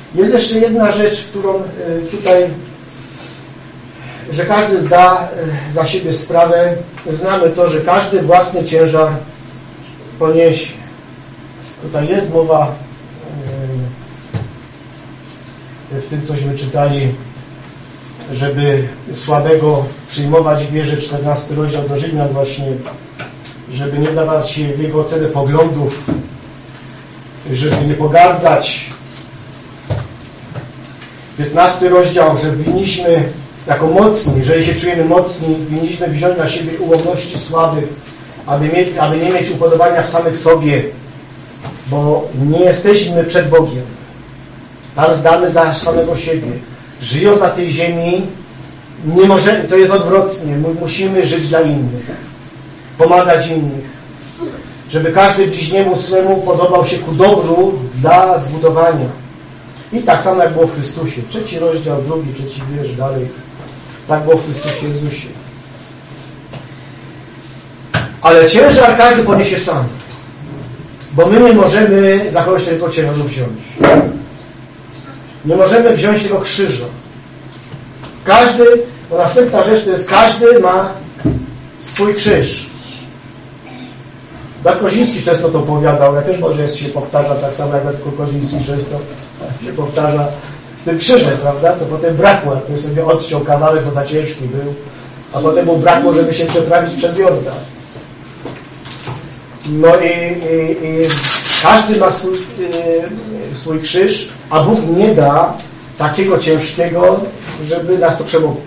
[SPEAKER 1] Jest jeszcze jedna rzecz, którą tutaj, że każdy zda za siebie sprawę. Znamy to, że każdy własny ciężar poniesie. Tutaj jest mowa w tym, cośmy czytali, żeby słabego przyjmować w wierze, 14 rozdział do Rzymian właśnie, żeby nie dawać się w jego ocenę poglądów, żeby nie pogardzać. 15 rozdział, że winniśmy jako mocni, jeżeli się czujemy mocni, winniśmy wziąć na siebie ułomności słabych, aby nie mieć upodobania w samych sobie, bo nie jesteśmy przed Bogiem. Tam zdamy za samego siebie. Żyjąc na tej ziemi, nie możemy, to jest odwrotnie, musimy żyć dla innych, pomagać innych, żeby każdy bliźniemu swemu podobał się ku dobru dla zbudowania. I tak samo jak było w Chrystusie. 3 rozdział, 2, 3 wiersz dalej. Tak było w Chrystusie Jezusie. Ale ciężar każdy poniesie sam. Bo my nie możemy za kogoś tego ciężaru wziąć. Nie możemy wziąć tego krzyża. Każdy, bo następna rzecz to jest, każdy ma swój krzyż. Brat Koziński często to opowiadał, ja też może się powtarza tak samo jak brat Koziński często się powtarza z tym krzyżem, prawda? Co potem brakło, ktoś sobie odciął kawałek, bo za ciężki był, a potem mu brakło, żeby się przeprawić przez Jordan. No i każdy ma swój krzyż, a Bóg nie da takiego ciężkiego, żeby nas to przemogło.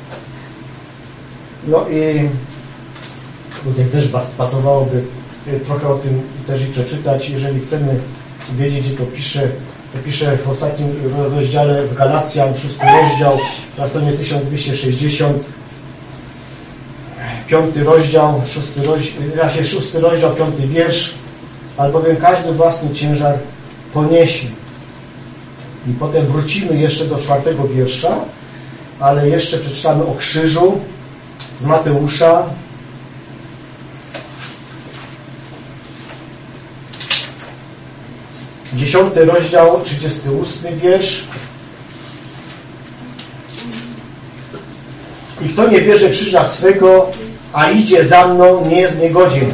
[SPEAKER 1] No i tutaj też pasowałoby trochę o tym też i przeczytać, jeżeli chcemy wiedzieć, gdzie to pisze w ostatnim rozdziale w Galacjan, 6 rozdział, na stronie 1260, 5 rozdział, 6 rozdział, 5 wiersz, albowiem każdy własny ciężar poniesie. I potem wrócimy jeszcze do 4 wiersza, ale jeszcze przeczytamy o krzyżu z Mateusza. Dziesiąty rozdział, 38 wiersz. I kto nie bierze krzyża swego, a idzie za mną, nie jest niegodzien.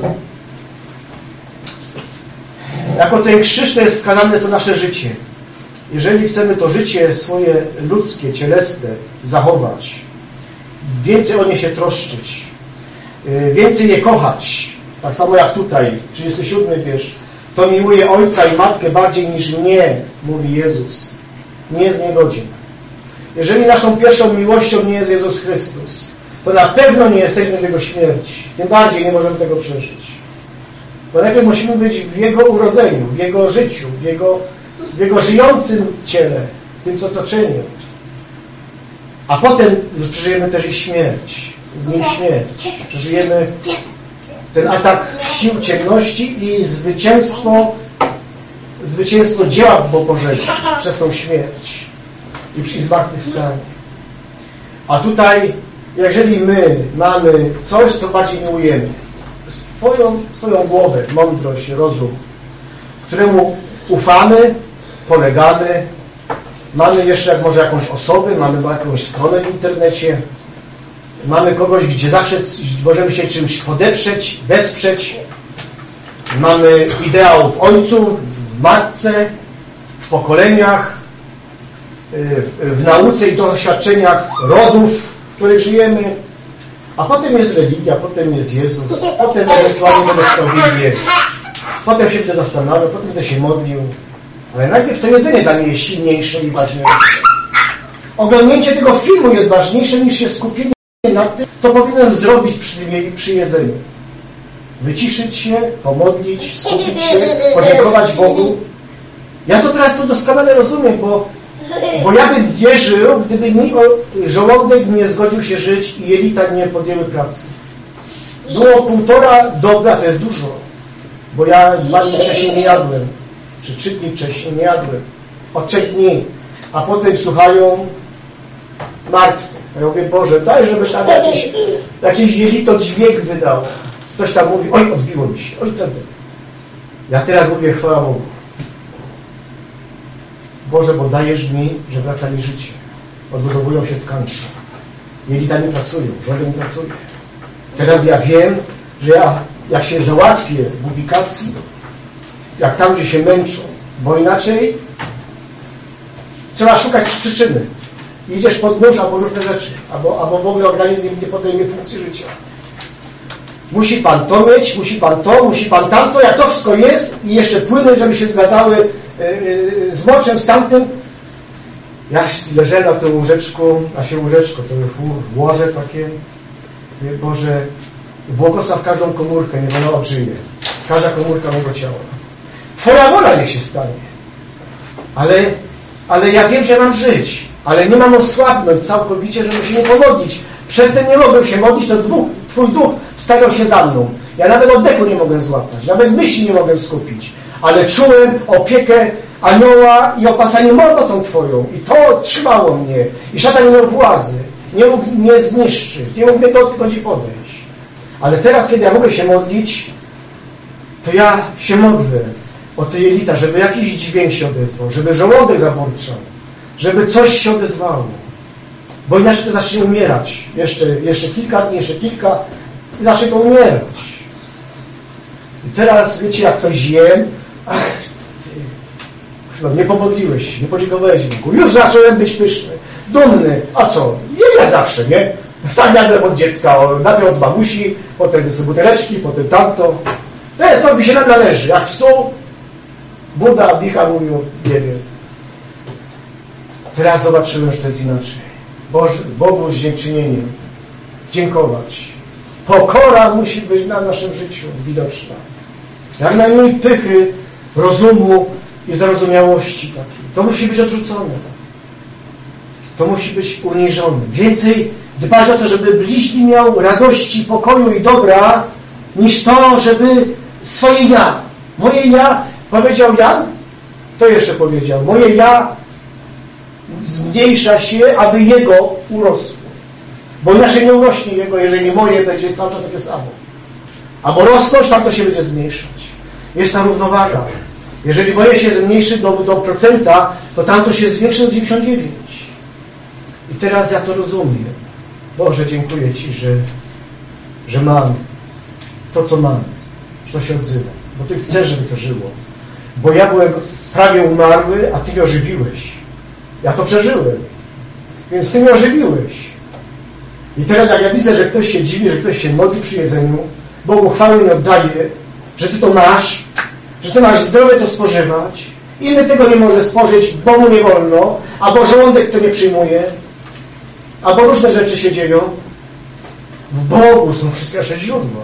[SPEAKER 1] Jako ten krzyż to jest skazane to nasze życie. Jeżeli chcemy to życie swoje ludzkie, cielesne zachować, więcej o nie się troszczyć, więcej je kochać, tak samo jak tutaj, 37 wiersz, to miłuje ojca i matkę bardziej niż mnie, mówi Jezus. Nie jest niegodzien. Jeżeli naszą pierwszą miłością nie jest Jezus Chrystus, to na pewno nie jesteśmy w Jego śmierci. Tym bardziej nie możemy tego przeżyć. Bo najpierw musimy być w Jego urodzeniu, w Jego życiu, w Jego żyjącym ciele, w tym, co czyni. A potem przeżyjemy też i śmierć. Z Nim śmierć. Przeżyjemy ten atak sił ciemności i zwycięstwo dzieła Bożego przez tą śmierć i zmartwychwstanie. A tutaj, jeżeli my mamy coś, co bardziej miłujemy, swoją głowę, mądrość, rozum, któremu ufamy, polegamy, mamy jeszcze może jakąś osobę, mamy jakąś stronę w internecie, mamy kogoś, gdzie zawsze możemy się czymś podeprzeć, wesprzeć, mamy ideał w ojcu, w matce, w pokoleniach, w nauce i doświadczeniach rodów, w których żyjemy, a potem jest religia, potem jest Jezus, potem ewentualnie będę czytał Biblię, potem się będę zastanawiał, potem będę się modlił, ale najpierw to jedzenie dla mnie jest silniejsze i ważniejsze. Oglądnięcie tego filmu jest ważniejsze niż się skupienie na tym, co powinienem zrobić przy jedzeniu. Wyciszyć się, pomodlić, skupić się, podziękować Bogu. Ja to teraz doskonale rozumiem, bo ja bym wierzył, gdyby mi żołądek nie zgodził się żyć i jelita nie podjęły pracy. Było 1,5 dobra, to jest dużo, bo ja 2 dni wcześniej nie jadłem, czy 3 dni wcześniej nie jadłem, od 3 dni, a potem słuchają martwy. Ja mówię, Boże, daj, żeby tam jakiś jelito dźwięk wydał. Ktoś tam mówi, oj, odbiło mi się, oj, wtedy. Ja teraz mówię, chwała Bogu. Boże, bo dajesz mi, że wraca mi życie. Odbudowują się tkanki. Jelita nie pracują, żołądek nie pracuje. Teraz ja wiem, że jak się załatwię w ubikacji, jak tam, gdzie się męczą, bo inaczej trzeba szukać przyczyny. Idziesz pod nóż albo różne rzeczy, albo w ogóle organizm nie podejmie funkcji życia. Musi Pan to mieć, musi Pan to, musi Pan tamto. Jak to wszystko jest i jeszcze płynąć, żeby się zgadzały z moczem, z tamtym. Ja leżę na tym łóżeczku, to łoże takie. Boże, błogosław każdą komórkę, niech ona odżyje. Każda komórka mojego ciała. Twoja wola niech się stanie. Ale ja wiem, że mam żyć. Ale nie mam osłabnąć całkowicie, żeby się nie pomodlić. Przedtem nie mogłem się modlić, to Twój duch starał się za mną. Ja nawet oddechu nie mogłem złapać. Nawet myśli nie mogłem skupić. Ale czułem opiekę anioła i opasanie mocą Twoją. I to trzymało mnie. I szatan nie miał władzy. Nie mógł mnie zniszczyć. Nie mógł mnie dotknąć i podejść. Ale teraz, kiedy ja mogę się modlić, to ja się modlę o te jelita, żeby jakiś dźwięk się odezwał, żeby żołądek zaburczał, żeby coś się odezwało. Bo inaczej to zacznie umierać. Jeszcze kilka dni, jeszcze kilka i zacznie to umierać. I teraz, wiecie, jak coś jem, nie pomodliłeś się, nie podziękowałeś Bogu. Już zacząłem być pyszny, dumny. A co? Jem jak zawsze, nie? Tak jak byłem od dziecka, najpierw od mamusi, potem z buteleczki, potem tamto. To jest to, mi się nam należy. Jak tu Buda, Micha mówił, nie wiem. Teraz zobaczyłem, że to jest inaczej. Bogu z dziękczynieniem dziękować. Pokora musi być na naszym życiu widoczna. Jak najmniej pychy, rozumu i zarozumiałości takiej. To musi być odrzucone. To musi być uniżone. Więcej dbać o to, żeby bliźni miał radości, pokoju i dobra, niż to, żeby swoje ja. Moje ja, powiedział Jan, to jeszcze powiedział, moje ja zmniejsza się, aby jego urosło. Bo inaczej nie urośnie jego, jeżeli moje będzie cały czas takie samo. Albo rosnąć, tam to się będzie zmniejszać. Jest ta równowaga. Jeżeli moje się zmniejszy do procenta, to tamto się zwiększy do 99. I teraz ja to rozumiem. Boże, dziękuję Ci, że mam to, co mam. Że to się odzywa. Bo Ty chcesz, żeby to żyło. Bo ja byłem prawie umarły, a Ty mnie ożywiłeś. Ja to przeżyłem. Więc Ty mnie ożywiłeś. I teraz jak ja widzę, że ktoś się dziwi, że ktoś się modli przy jedzeniu, Bogu chwałę nie oddaje, że Ty to masz, że Ty masz zdrowie to spożywać, inny tego nie może spożyć, bo mu nie wolno, albo żołądek to nie przyjmuje, albo różne rzeczy się dzieją. W Bogu są wszystkie nasze źródła.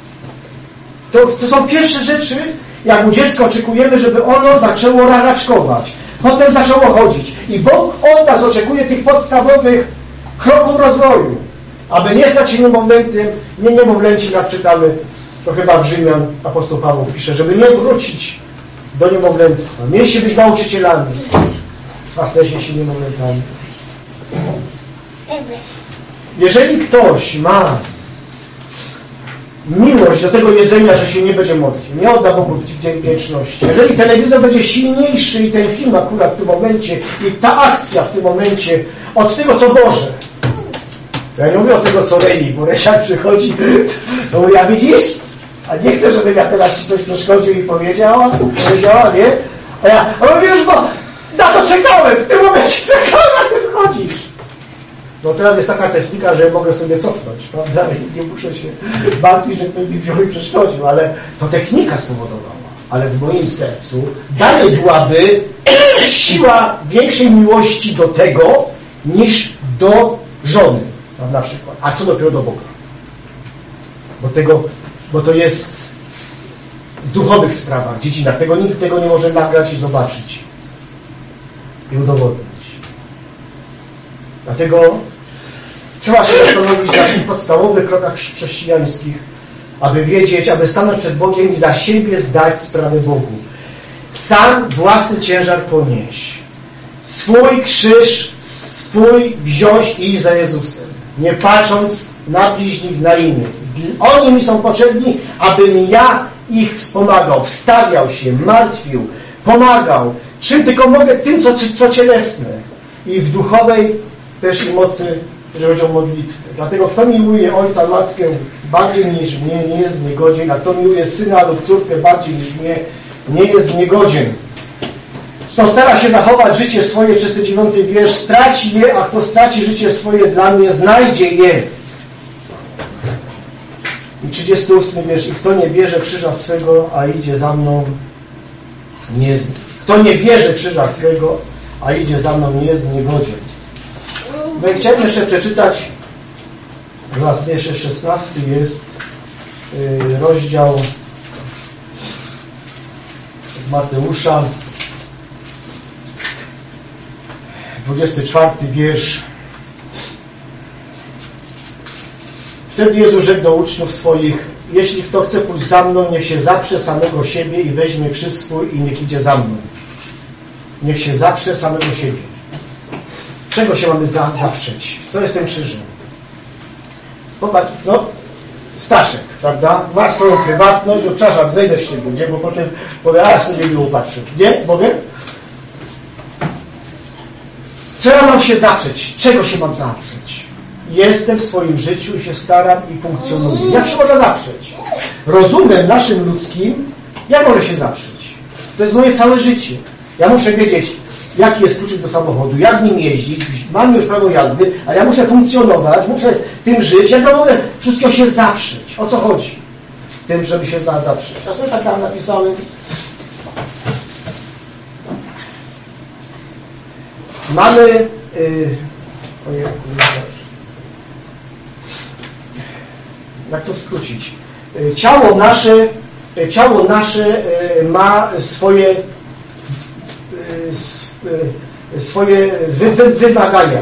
[SPEAKER 1] To są pierwsze rzeczy, jak u dziecka oczekujemy, żeby ono zaczęło raraczkować. Potem zaczęło chodzić. I Bóg od nas oczekuje tych podstawowych kroków rozwoju. Aby nie stać się niemowlęciem, nie niemowlęci, jak czytamy, to chyba w Rzymian apostoł Paweł pisze, żeby nie wrócić do niemowlęctwa. Mieliście być nauczycielami, a staliście się niemowlętami. Jeżeli ktoś ma miłość do tego jedzenia, że się nie będzie modlił, nie odda Bogu wdzięczności. Jeżeli telewizor będzie silniejszy i ten film akurat w tym momencie i ta akcja w tym momencie od tego, co Boże. Ja nie mówię o tego, co Reni, bo Rysiak przychodzi, to mówi, a widzisz? A nie chcę, żebym ja teraz ci coś przeszkodził i powiedziała, nie? A mówię, już bo na to czekałem, w tym momencie czekałem, a ty wchodzisz. No teraz jest taka technika, że mogę sobie cofnąć, prawda? I nie muszę się martwić, że ktoś mi wziął i przeszkodził, ale to technika spowodowała. Ale w moim sercu dalej byłaby siła większej miłości do tego, niż do żony, na przykład. A co dopiero do Boga? Bo to jest w duchowych sprawach, dziedzinach. Nikt tego nie może nagrać i zobaczyć i udowodnić. Dlatego trzeba się zastanowić na tych podstawowych krokach chrześcijańskich, aby wiedzieć, aby stanąć przed Bogiem i za siebie zdać sprawę Bogu. Sam własny ciężar ponieść. Swój krzyż, swój wziąć i iść za Jezusem. Nie patrząc na bliźnich, na innych. Oni mi są potrzebni, abym ja ich wspomagał, wstawiał się, martwił, pomagał. Czym tylko mogę? Tym, co cielesne. I w duchowej też i mocy, jeżeli chodzi o modlitwę. Dlatego kto miłuje ojca, matkę bardziej niż mnie, nie jest mnie godzien, a kto miłuje syna lub córkę bardziej niż mnie, nie jest mnie godzien. Kto stara się zachować życie swoje, 39 wiersz, straci je, a kto straci życie swoje dla mnie, znajdzie je. I 38 wiersz. I kto nie bierze krzyża swego, a idzie za mną, nie jest... Kto nie bierze krzyża swego, a idzie za mną, nie jest mnie godzien. No i chciałem jeszcze przeczytać, jeszcze 16 jest rozdział z Mateusza, 24 wiersz. Wtedy Jezus rzekł do uczniów swoich: jeśli kto chce pójść za mną, niech się zaprze samego siebie i weźmie krzyż swój i niech idzie za mną. Niech się zaprze samego siebie. Czego się mamy zaprzeć? Co jest tym krzyżem? Popatrz, Staszek, prawda? Masz swoją prywatność, przepraszam, zejdę z ciebie, nie? Bo potem raz nie było patrzeć. Nie? Mogę? Co ja mam się zaprzeć? Czego się mam zaprzeć? Jestem w swoim życiu i się staram i funkcjonuję. Jak się można zaprzeć? Rozumem naszym ludzkim, jak może się zaprzeć? To jest moje całe życie. Ja muszę wiedzieć, jaki jest kluczyk do samochodu, jak nim jeździć, mam już prawo jazdy, a ja muszę funkcjonować, muszę tym żyć. Jak ja mogę wszystkiego się zaprzeć? O co chodzi? Tym, żeby się zaprzeć. Ja sobie tak tam napisałem. Mamy... jak to skrócić? Ciało nasze ma swoje wymagania.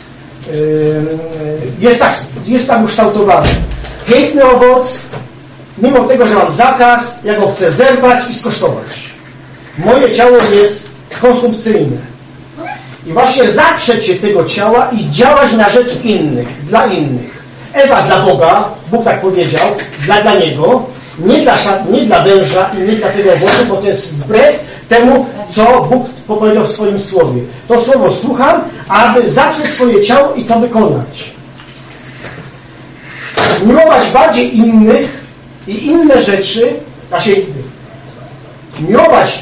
[SPEAKER 1] Jest tam ukształtowane. Piękny owoc, mimo tego, że mam zakaz, ja go chcę zerwać i skosztować. Moje ciało jest konsumpcyjne. I właśnie zaprzeć się tego ciała i działać na rzecz innych, dla innych. Ewa dla Boga, Bóg tak powiedział, dla Niego, nie dla węża i nie dla tego owocu, bo to jest wbrew temu, co Bóg powiedział w swoim słowie. To słowo słucham, aby zaprzeć swoje ciało i to wykonać. Miłować bardziej innych i inne rzeczy, miłować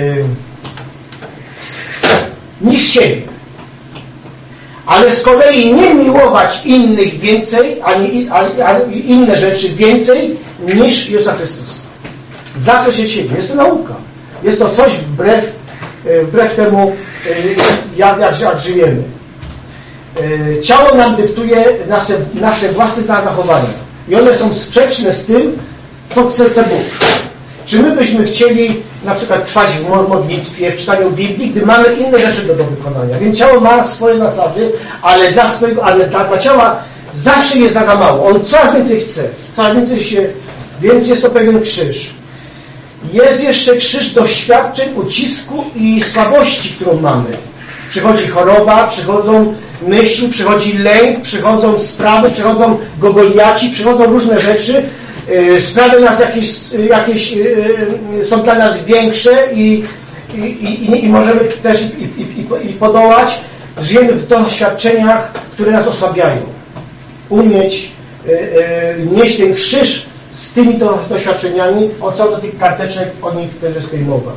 [SPEAKER 1] niż siebie. Ale z kolei nie miłować innych więcej, ani inne rzeczy więcej niż Jezusa Chrystusa. Zaprzeć się siebie. Jest to nauka. Jest to coś wbrew temu, jak żyjemy. Ciało nam dyktuje nasze własne zachowania. I one są sprzeczne z tym, co chce Bóg. Czy my byśmy chcieli na przykład trwać w modlitwie, w czytaniu Biblii, gdy mamy inne rzeczy do wykonania? Więc ciało ma swoje zasady, ale dla ciała zawsze jest za mało. On coraz więcej chce, coraz więcej więc jest to pewien krzyż. Jest jeszcze krzyż doświadczeń, ucisku i słabości, którą mamy. Przychodzi choroba, przychodzą myśli, przychodzi lęk, przychodzą sprawy, przychodzą Goliaci, przychodzą różne rzeczy. Sprawy nas jakieś są dla nas większe i możemy też i podołać. Żyjemy w doświadczeniach, które nas osłabiają. Umieć nieść ten krzyż z tymi doświadczeniami, co do tych karteczek, o nich też jest tutaj mowa.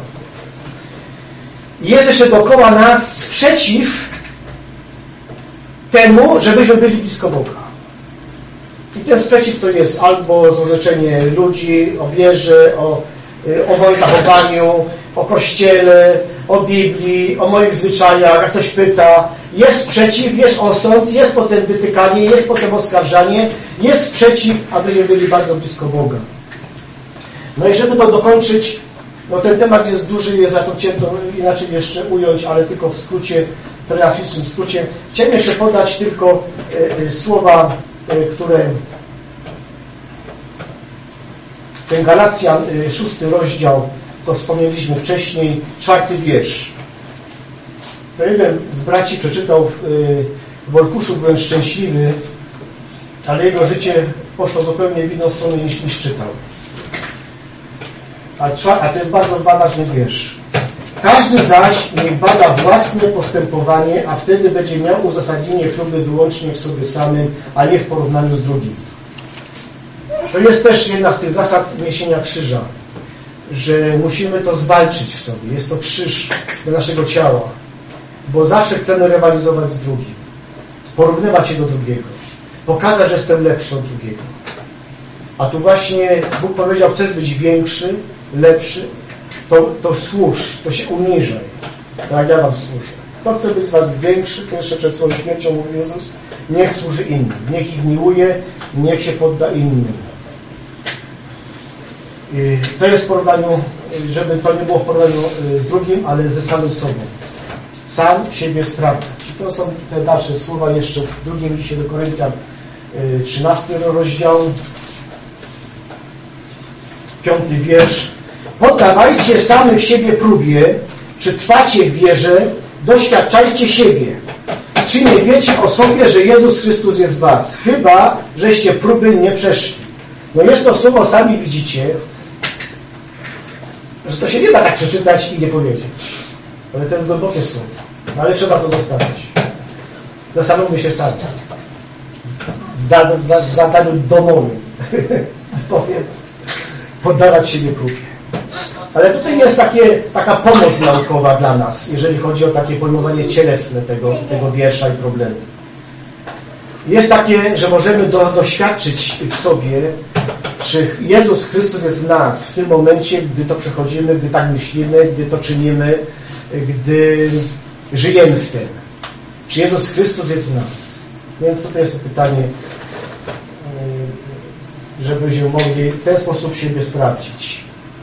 [SPEAKER 1] Jest jeszcze dookoła nas sprzeciw temu, żebyśmy byli blisko Boga. I ten sprzeciw to jest albo złorzeczenie ludzi o wierze, o moim zachowaniu, o Kościele, o Biblii, o moich zwyczajach. Jak ktoś pyta, jest sprzeciw, jest osąd, jest potem wytykanie, jest potem oskarżanie, jest sprzeciw, abyśmy byli bardzo blisko Boga. No i żeby to dokończyć, ten temat jest duży, jest za to cięto inaczej jeszcze ująć, ale tylko w skrócie, telegraficznym skrócie. Chciałem jeszcze podać tylko słowa, które ten Galacjan, 6 rozdział, co wspomnieliśmy wcześniej, 4 wiersz. To jeden z braci przeczytał w Wolkuszu, byłem szczęśliwy, ale jego życie poszło zupełnie w inną stronę niż czytał. A to jest bardzo ważny wiersz. Każdy zaś niech bada własne postępowanie, a wtedy będzie miał uzasadnienie chluby wyłącznie w sobie samym, a nie w porównaniu z drugim. To jest też jedna z tych zasad niesienia krzyża, że musimy to zwalczyć w sobie. Jest to krzyż do naszego ciała, bo zawsze chcemy rywalizować z drugim, porównywać się do drugiego, pokazać, że jestem lepszy od drugiego. A tu właśnie Bóg powiedział, chcesz być większy, lepszy, to służ, to się uniżaj, tak ja wam służę. Kto chce być z was większy, to jeszcze przed swoją śmiercią, mówi Jezus, niech służy innym, niech ich miłuje, niech się podda innym. I to jest w porównaniu, żeby to nie było w porównaniu z drugim, ale ze samym sobą. Sam siebie sprawdzać. I to są te dalsze słowa jeszcze w drugim liście do Koryntian, 13 rozdział, 5 wiersz. Poddawajcie samych siebie próbie, czy trwacie w wierze, doświadczajcie siebie. Czy nie wiecie o sobie, że Jezus Chrystus jest w was, chyba żeście próby nie przeszli. No jest to słowo, sami widzicie, że to się nie da tak przeczytać i nie powiedzieć. Ale to jest głębokie słowo. Ale trzeba to zostawić. Zastanówmy się sami. W zadaniu domowym. Powiem, poddawać siebie próbie. Ale tutaj jest taka pomoc naukowa dla nas, jeżeli chodzi o takie pojmowanie cielesne tego wiersza i problemu. Jest takie, że możemy doświadczyć w sobie, czy Jezus Chrystus jest w nas w tym momencie, gdy to przechodzimy, gdy tak myślimy, gdy to czynimy, gdy żyjemy w tym. Czy Jezus Chrystus jest w nas? Więc tutaj jest to pytanie, żebyśmy mogli w ten sposób siebie sprawdzić.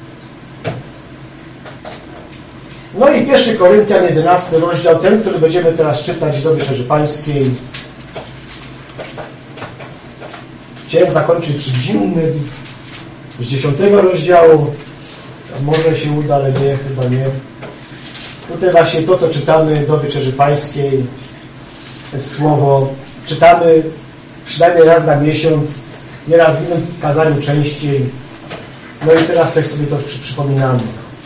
[SPEAKER 1] No i 1 Koryntian 11 rozdział, ten, który będziemy teraz czytać do Wieczerzy Pańskiej. Chciałem zakończyć przedzimnym z 10 rozdziału. Może się uda, ale nie, chyba nie. Tutaj właśnie to, co czytamy do Wieczerzy Pańskiej, słowo, czytamy przynajmniej raz na miesiąc, nieraz w innym kazaniu częściej. No i teraz też sobie to przypominamy.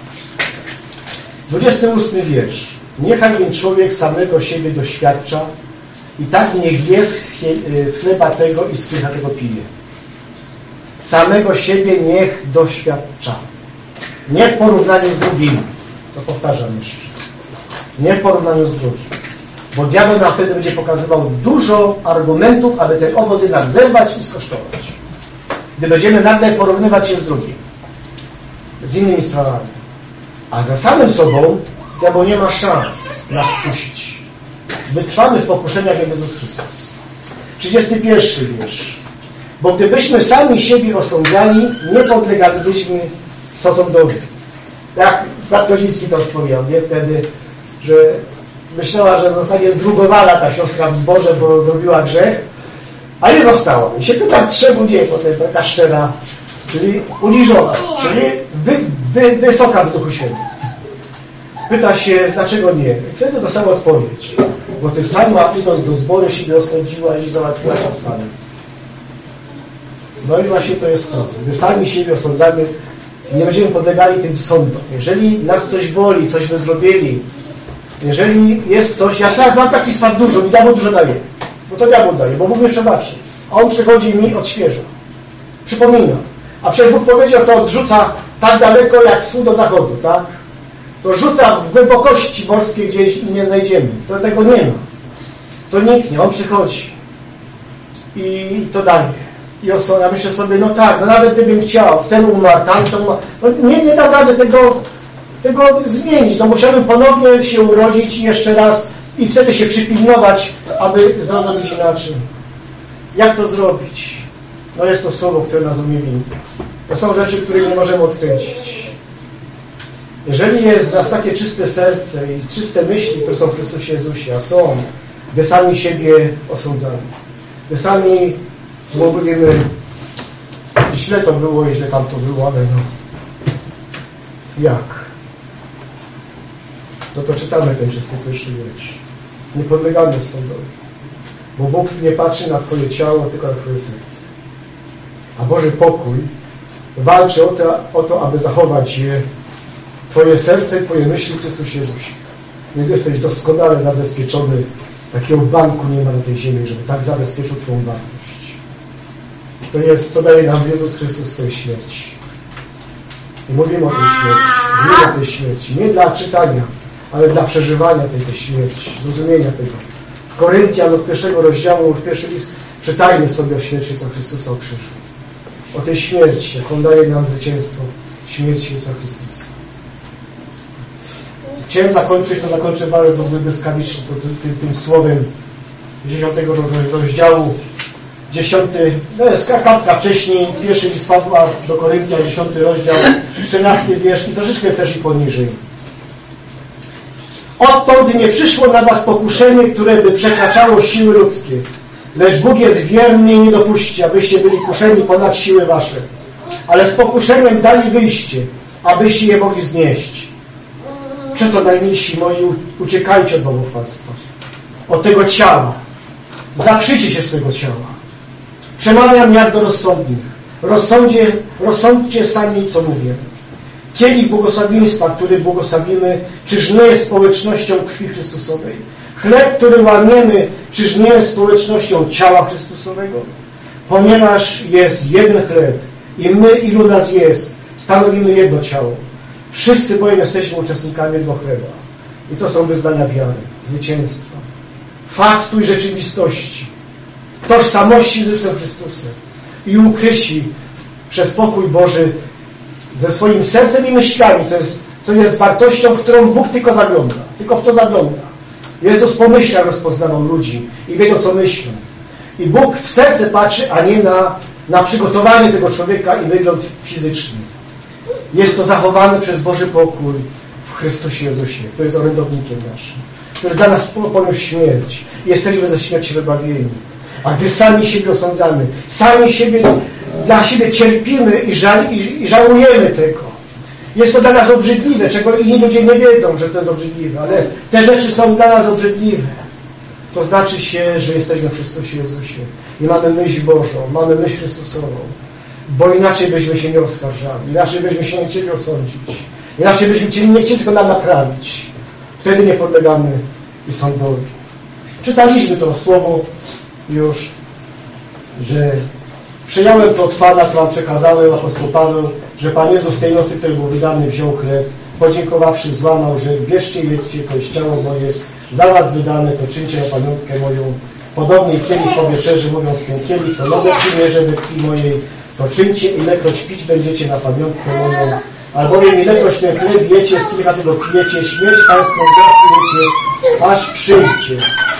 [SPEAKER 1] 28 wiersz. Niechaj więc człowiek samego siebie doświadcza i tak niech je z chleba tego i z kielicha tego pije. Samego siebie niech doświadcza. Nie w porównaniu z drugim. To powtarzam jeszcze. Nie w porównaniu z drugim. Bo diabeł nam wtedy będzie pokazywał dużo argumentów, aby ten owoc jednak zerwać i skosztować. Gdy będziemy nagle porównywać się z drugim. Z innymi sprawami. A za samym sobą diabeł nie ma szans nas skusić. Wytrwamy w pokuszeniach jak Jezus Chrystus. 31 wiersz. Bo gdybyśmy sami siebie osądzali, nie podlegalibyśmy sądowi. Jak brat Kozicki to wspomniał, nie? Wtedy, że myślała, że zostanie zdrugowana ta siostra w zborze, bo zrobiła grzech, a nie została. I się pytam 3 dni potem, taka szczera, czyli uniżona, czyli wysoka w Duchu Świętym. Pyta się, dlaczego nie? I wtedy dostała odpowiedź. Bo ty sama idąc do zboru siebie osądziła i załatwiła się z Panem. No i właśnie to jest to. Gdy sami siebie osądzamy, nie będziemy podlegali tym sądom. Jeżeli nas coś boli, coś my zrobili, jeżeli jest coś, ja teraz mam taki spadł dużo, mi diabeł dużo daje. Bo to diabeł daje, bo Bóg mnie przebaczy. A On przychodzi mi odświeża. Przypomina. A przecież Bóg powiedział, że to odrzuca tak daleko jak wschód do zachodu, tak? To rzuca w głębokości morskie gdzieś i nie znajdziemy. To tego nie ma. To niknie. On przychodzi. I to daje. I ja myślę sobie, no tak, no nawet gdybym chciał, ten umarł, tamten umarł. No nie dam rady tego zmienić. No musiałbym ponownie się urodzić jeszcze raz i wtedy się przypilnować, aby zrozumieć inaczej. Jak to zrobić? No jest to słowo, które nas umieli. To są rzeczy, których nie możemy odkręcić. Jeżeli jest w nas takie czyste serce i czyste myśli, które są w Chrystusie Jezusie, a są, gdy sami siebie osądzamy, gdy sami mówimy, źle to było i źle tam to było, ale no, jak? No to czytamy ten 31 wiersz. Nie podlegamy sądowi, bo Bóg nie patrzy na Twoje ciało, tylko na Twoje serce. A Boży pokój walczy o to, aby zachować je Twoje serce i Twoje myśli w Chrystusie Jezusie. Więc jesteś doskonale zabezpieczony. Takiego banku nie ma na tej ziemi, żeby tak zabezpieczył Twoją wartość. To daje nam Jezus Chrystus tej śmierci. I mówimy o tej śmierci. Mówimy o tej śmierci. Nie dla czytania, ale dla przeżywania tej śmierci, zrozumienia tego. W Koryntian od 1 rozdziału, w pierwszy list, czytajmy sobie o śmierci Jezusa Chrystusa, o krzyżu. O tej śmierci, jak On daje nam zwycięstwo śmierci Jezusa Chrystusa. Chciałem zakończyć, to zakończę bardzo błyskawicznie tym słowem 10 rozdziału, 10, no jest kartka wcześniej, pierwszy list Pawła do Koryntian, 10 rozdział, 13 wiersz i troszeczkę też i poniżej. Odtąd nie przyszło na was pokuszenie, które by przekraczało siły ludzkie, lecz Bóg jest wierny i nie dopuści, abyście byli kuszeni ponad siły wasze, ale z pokuszeniem dali wyjście, abyście je mogli znieść. Przeto najmilsi moi, uciekajcie od bałwochwalstwa, od tego ciała. Zaprzyjcie się swego ciała. Przemawiam jak do rozsądnych. Rozsądźcie sami, co mówię. Kielich błogosławieństwa, który błogosławimy, czyż nie jest społecznością krwi Chrystusowej? Chleb, który łamiemy, czyż nie jest społecznością ciała Chrystusowego? Ponieważ jest jeden chleb i my, ilu nas jest, stanowimy jedno ciało. Wszyscy bowiem jesteśmy uczestnikami jednego chleba. I to są wyznania wiary, zwycięstwa, faktu i rzeczywistości, tożsamości z Jezusem Chrystusem i ukryci przez pokój Boży ze swoim sercem i myślami, co jest wartością, w którą Bóg tylko zagląda. Tylko w to zagląda. Jezus po myślach rozpoznawał ludzi i wiedział, co myślą. I Bóg w serce patrzy, a nie na przygotowanie tego człowieka i wygląd fizyczny. Jest to zachowane przez Boży pokój w Chrystusie Jezusie, który jest orędownikiem naszym, który dla nas poniósł śmierć. Jesteśmy ze śmierci wybawieni. A gdy sami siebie osądzamy, dla siebie cierpimy i żałujemy tego. Jest to dla nas obrzydliwe, czego inni ludzie nie wiedzą, że to jest obrzydliwe, ale te rzeczy są dla nas obrzydliwe. To znaczy się, że jesteśmy w Chrystusie Jezusie i mamy myśl Bożą, mamy myśl Chrystusową, bo inaczej byśmy się nie oskarżali, inaczej byśmy się nie chcieli osądzić, inaczej byśmy nie chcieli tylko nam naprawić. Wtedy nie podlegamy i sądowi. Czytaliśmy to słowo już, że przyjąłem to od Pana, co wam przekazałem, apostoł Paweł, że Pan Jezus tej nocy, który był wydany, wziął chleb, podziękowawszy, złamał, że bierzcie i jedzcie, to jest ciało moje, za was wydane, to czyńcie na pamiątkę moją. Podobnie kielich po wieczerzy, mówiąc ten kielich, to nowe przymierze we krwi mojej, to czyńcie, ilekroć pić będziecie na pamiątkę moją. Albowiem ilekroć ten chleb jecie, z kielicha tego pijecie, śmierć pańską zwiastujecie, aż przyjdzie.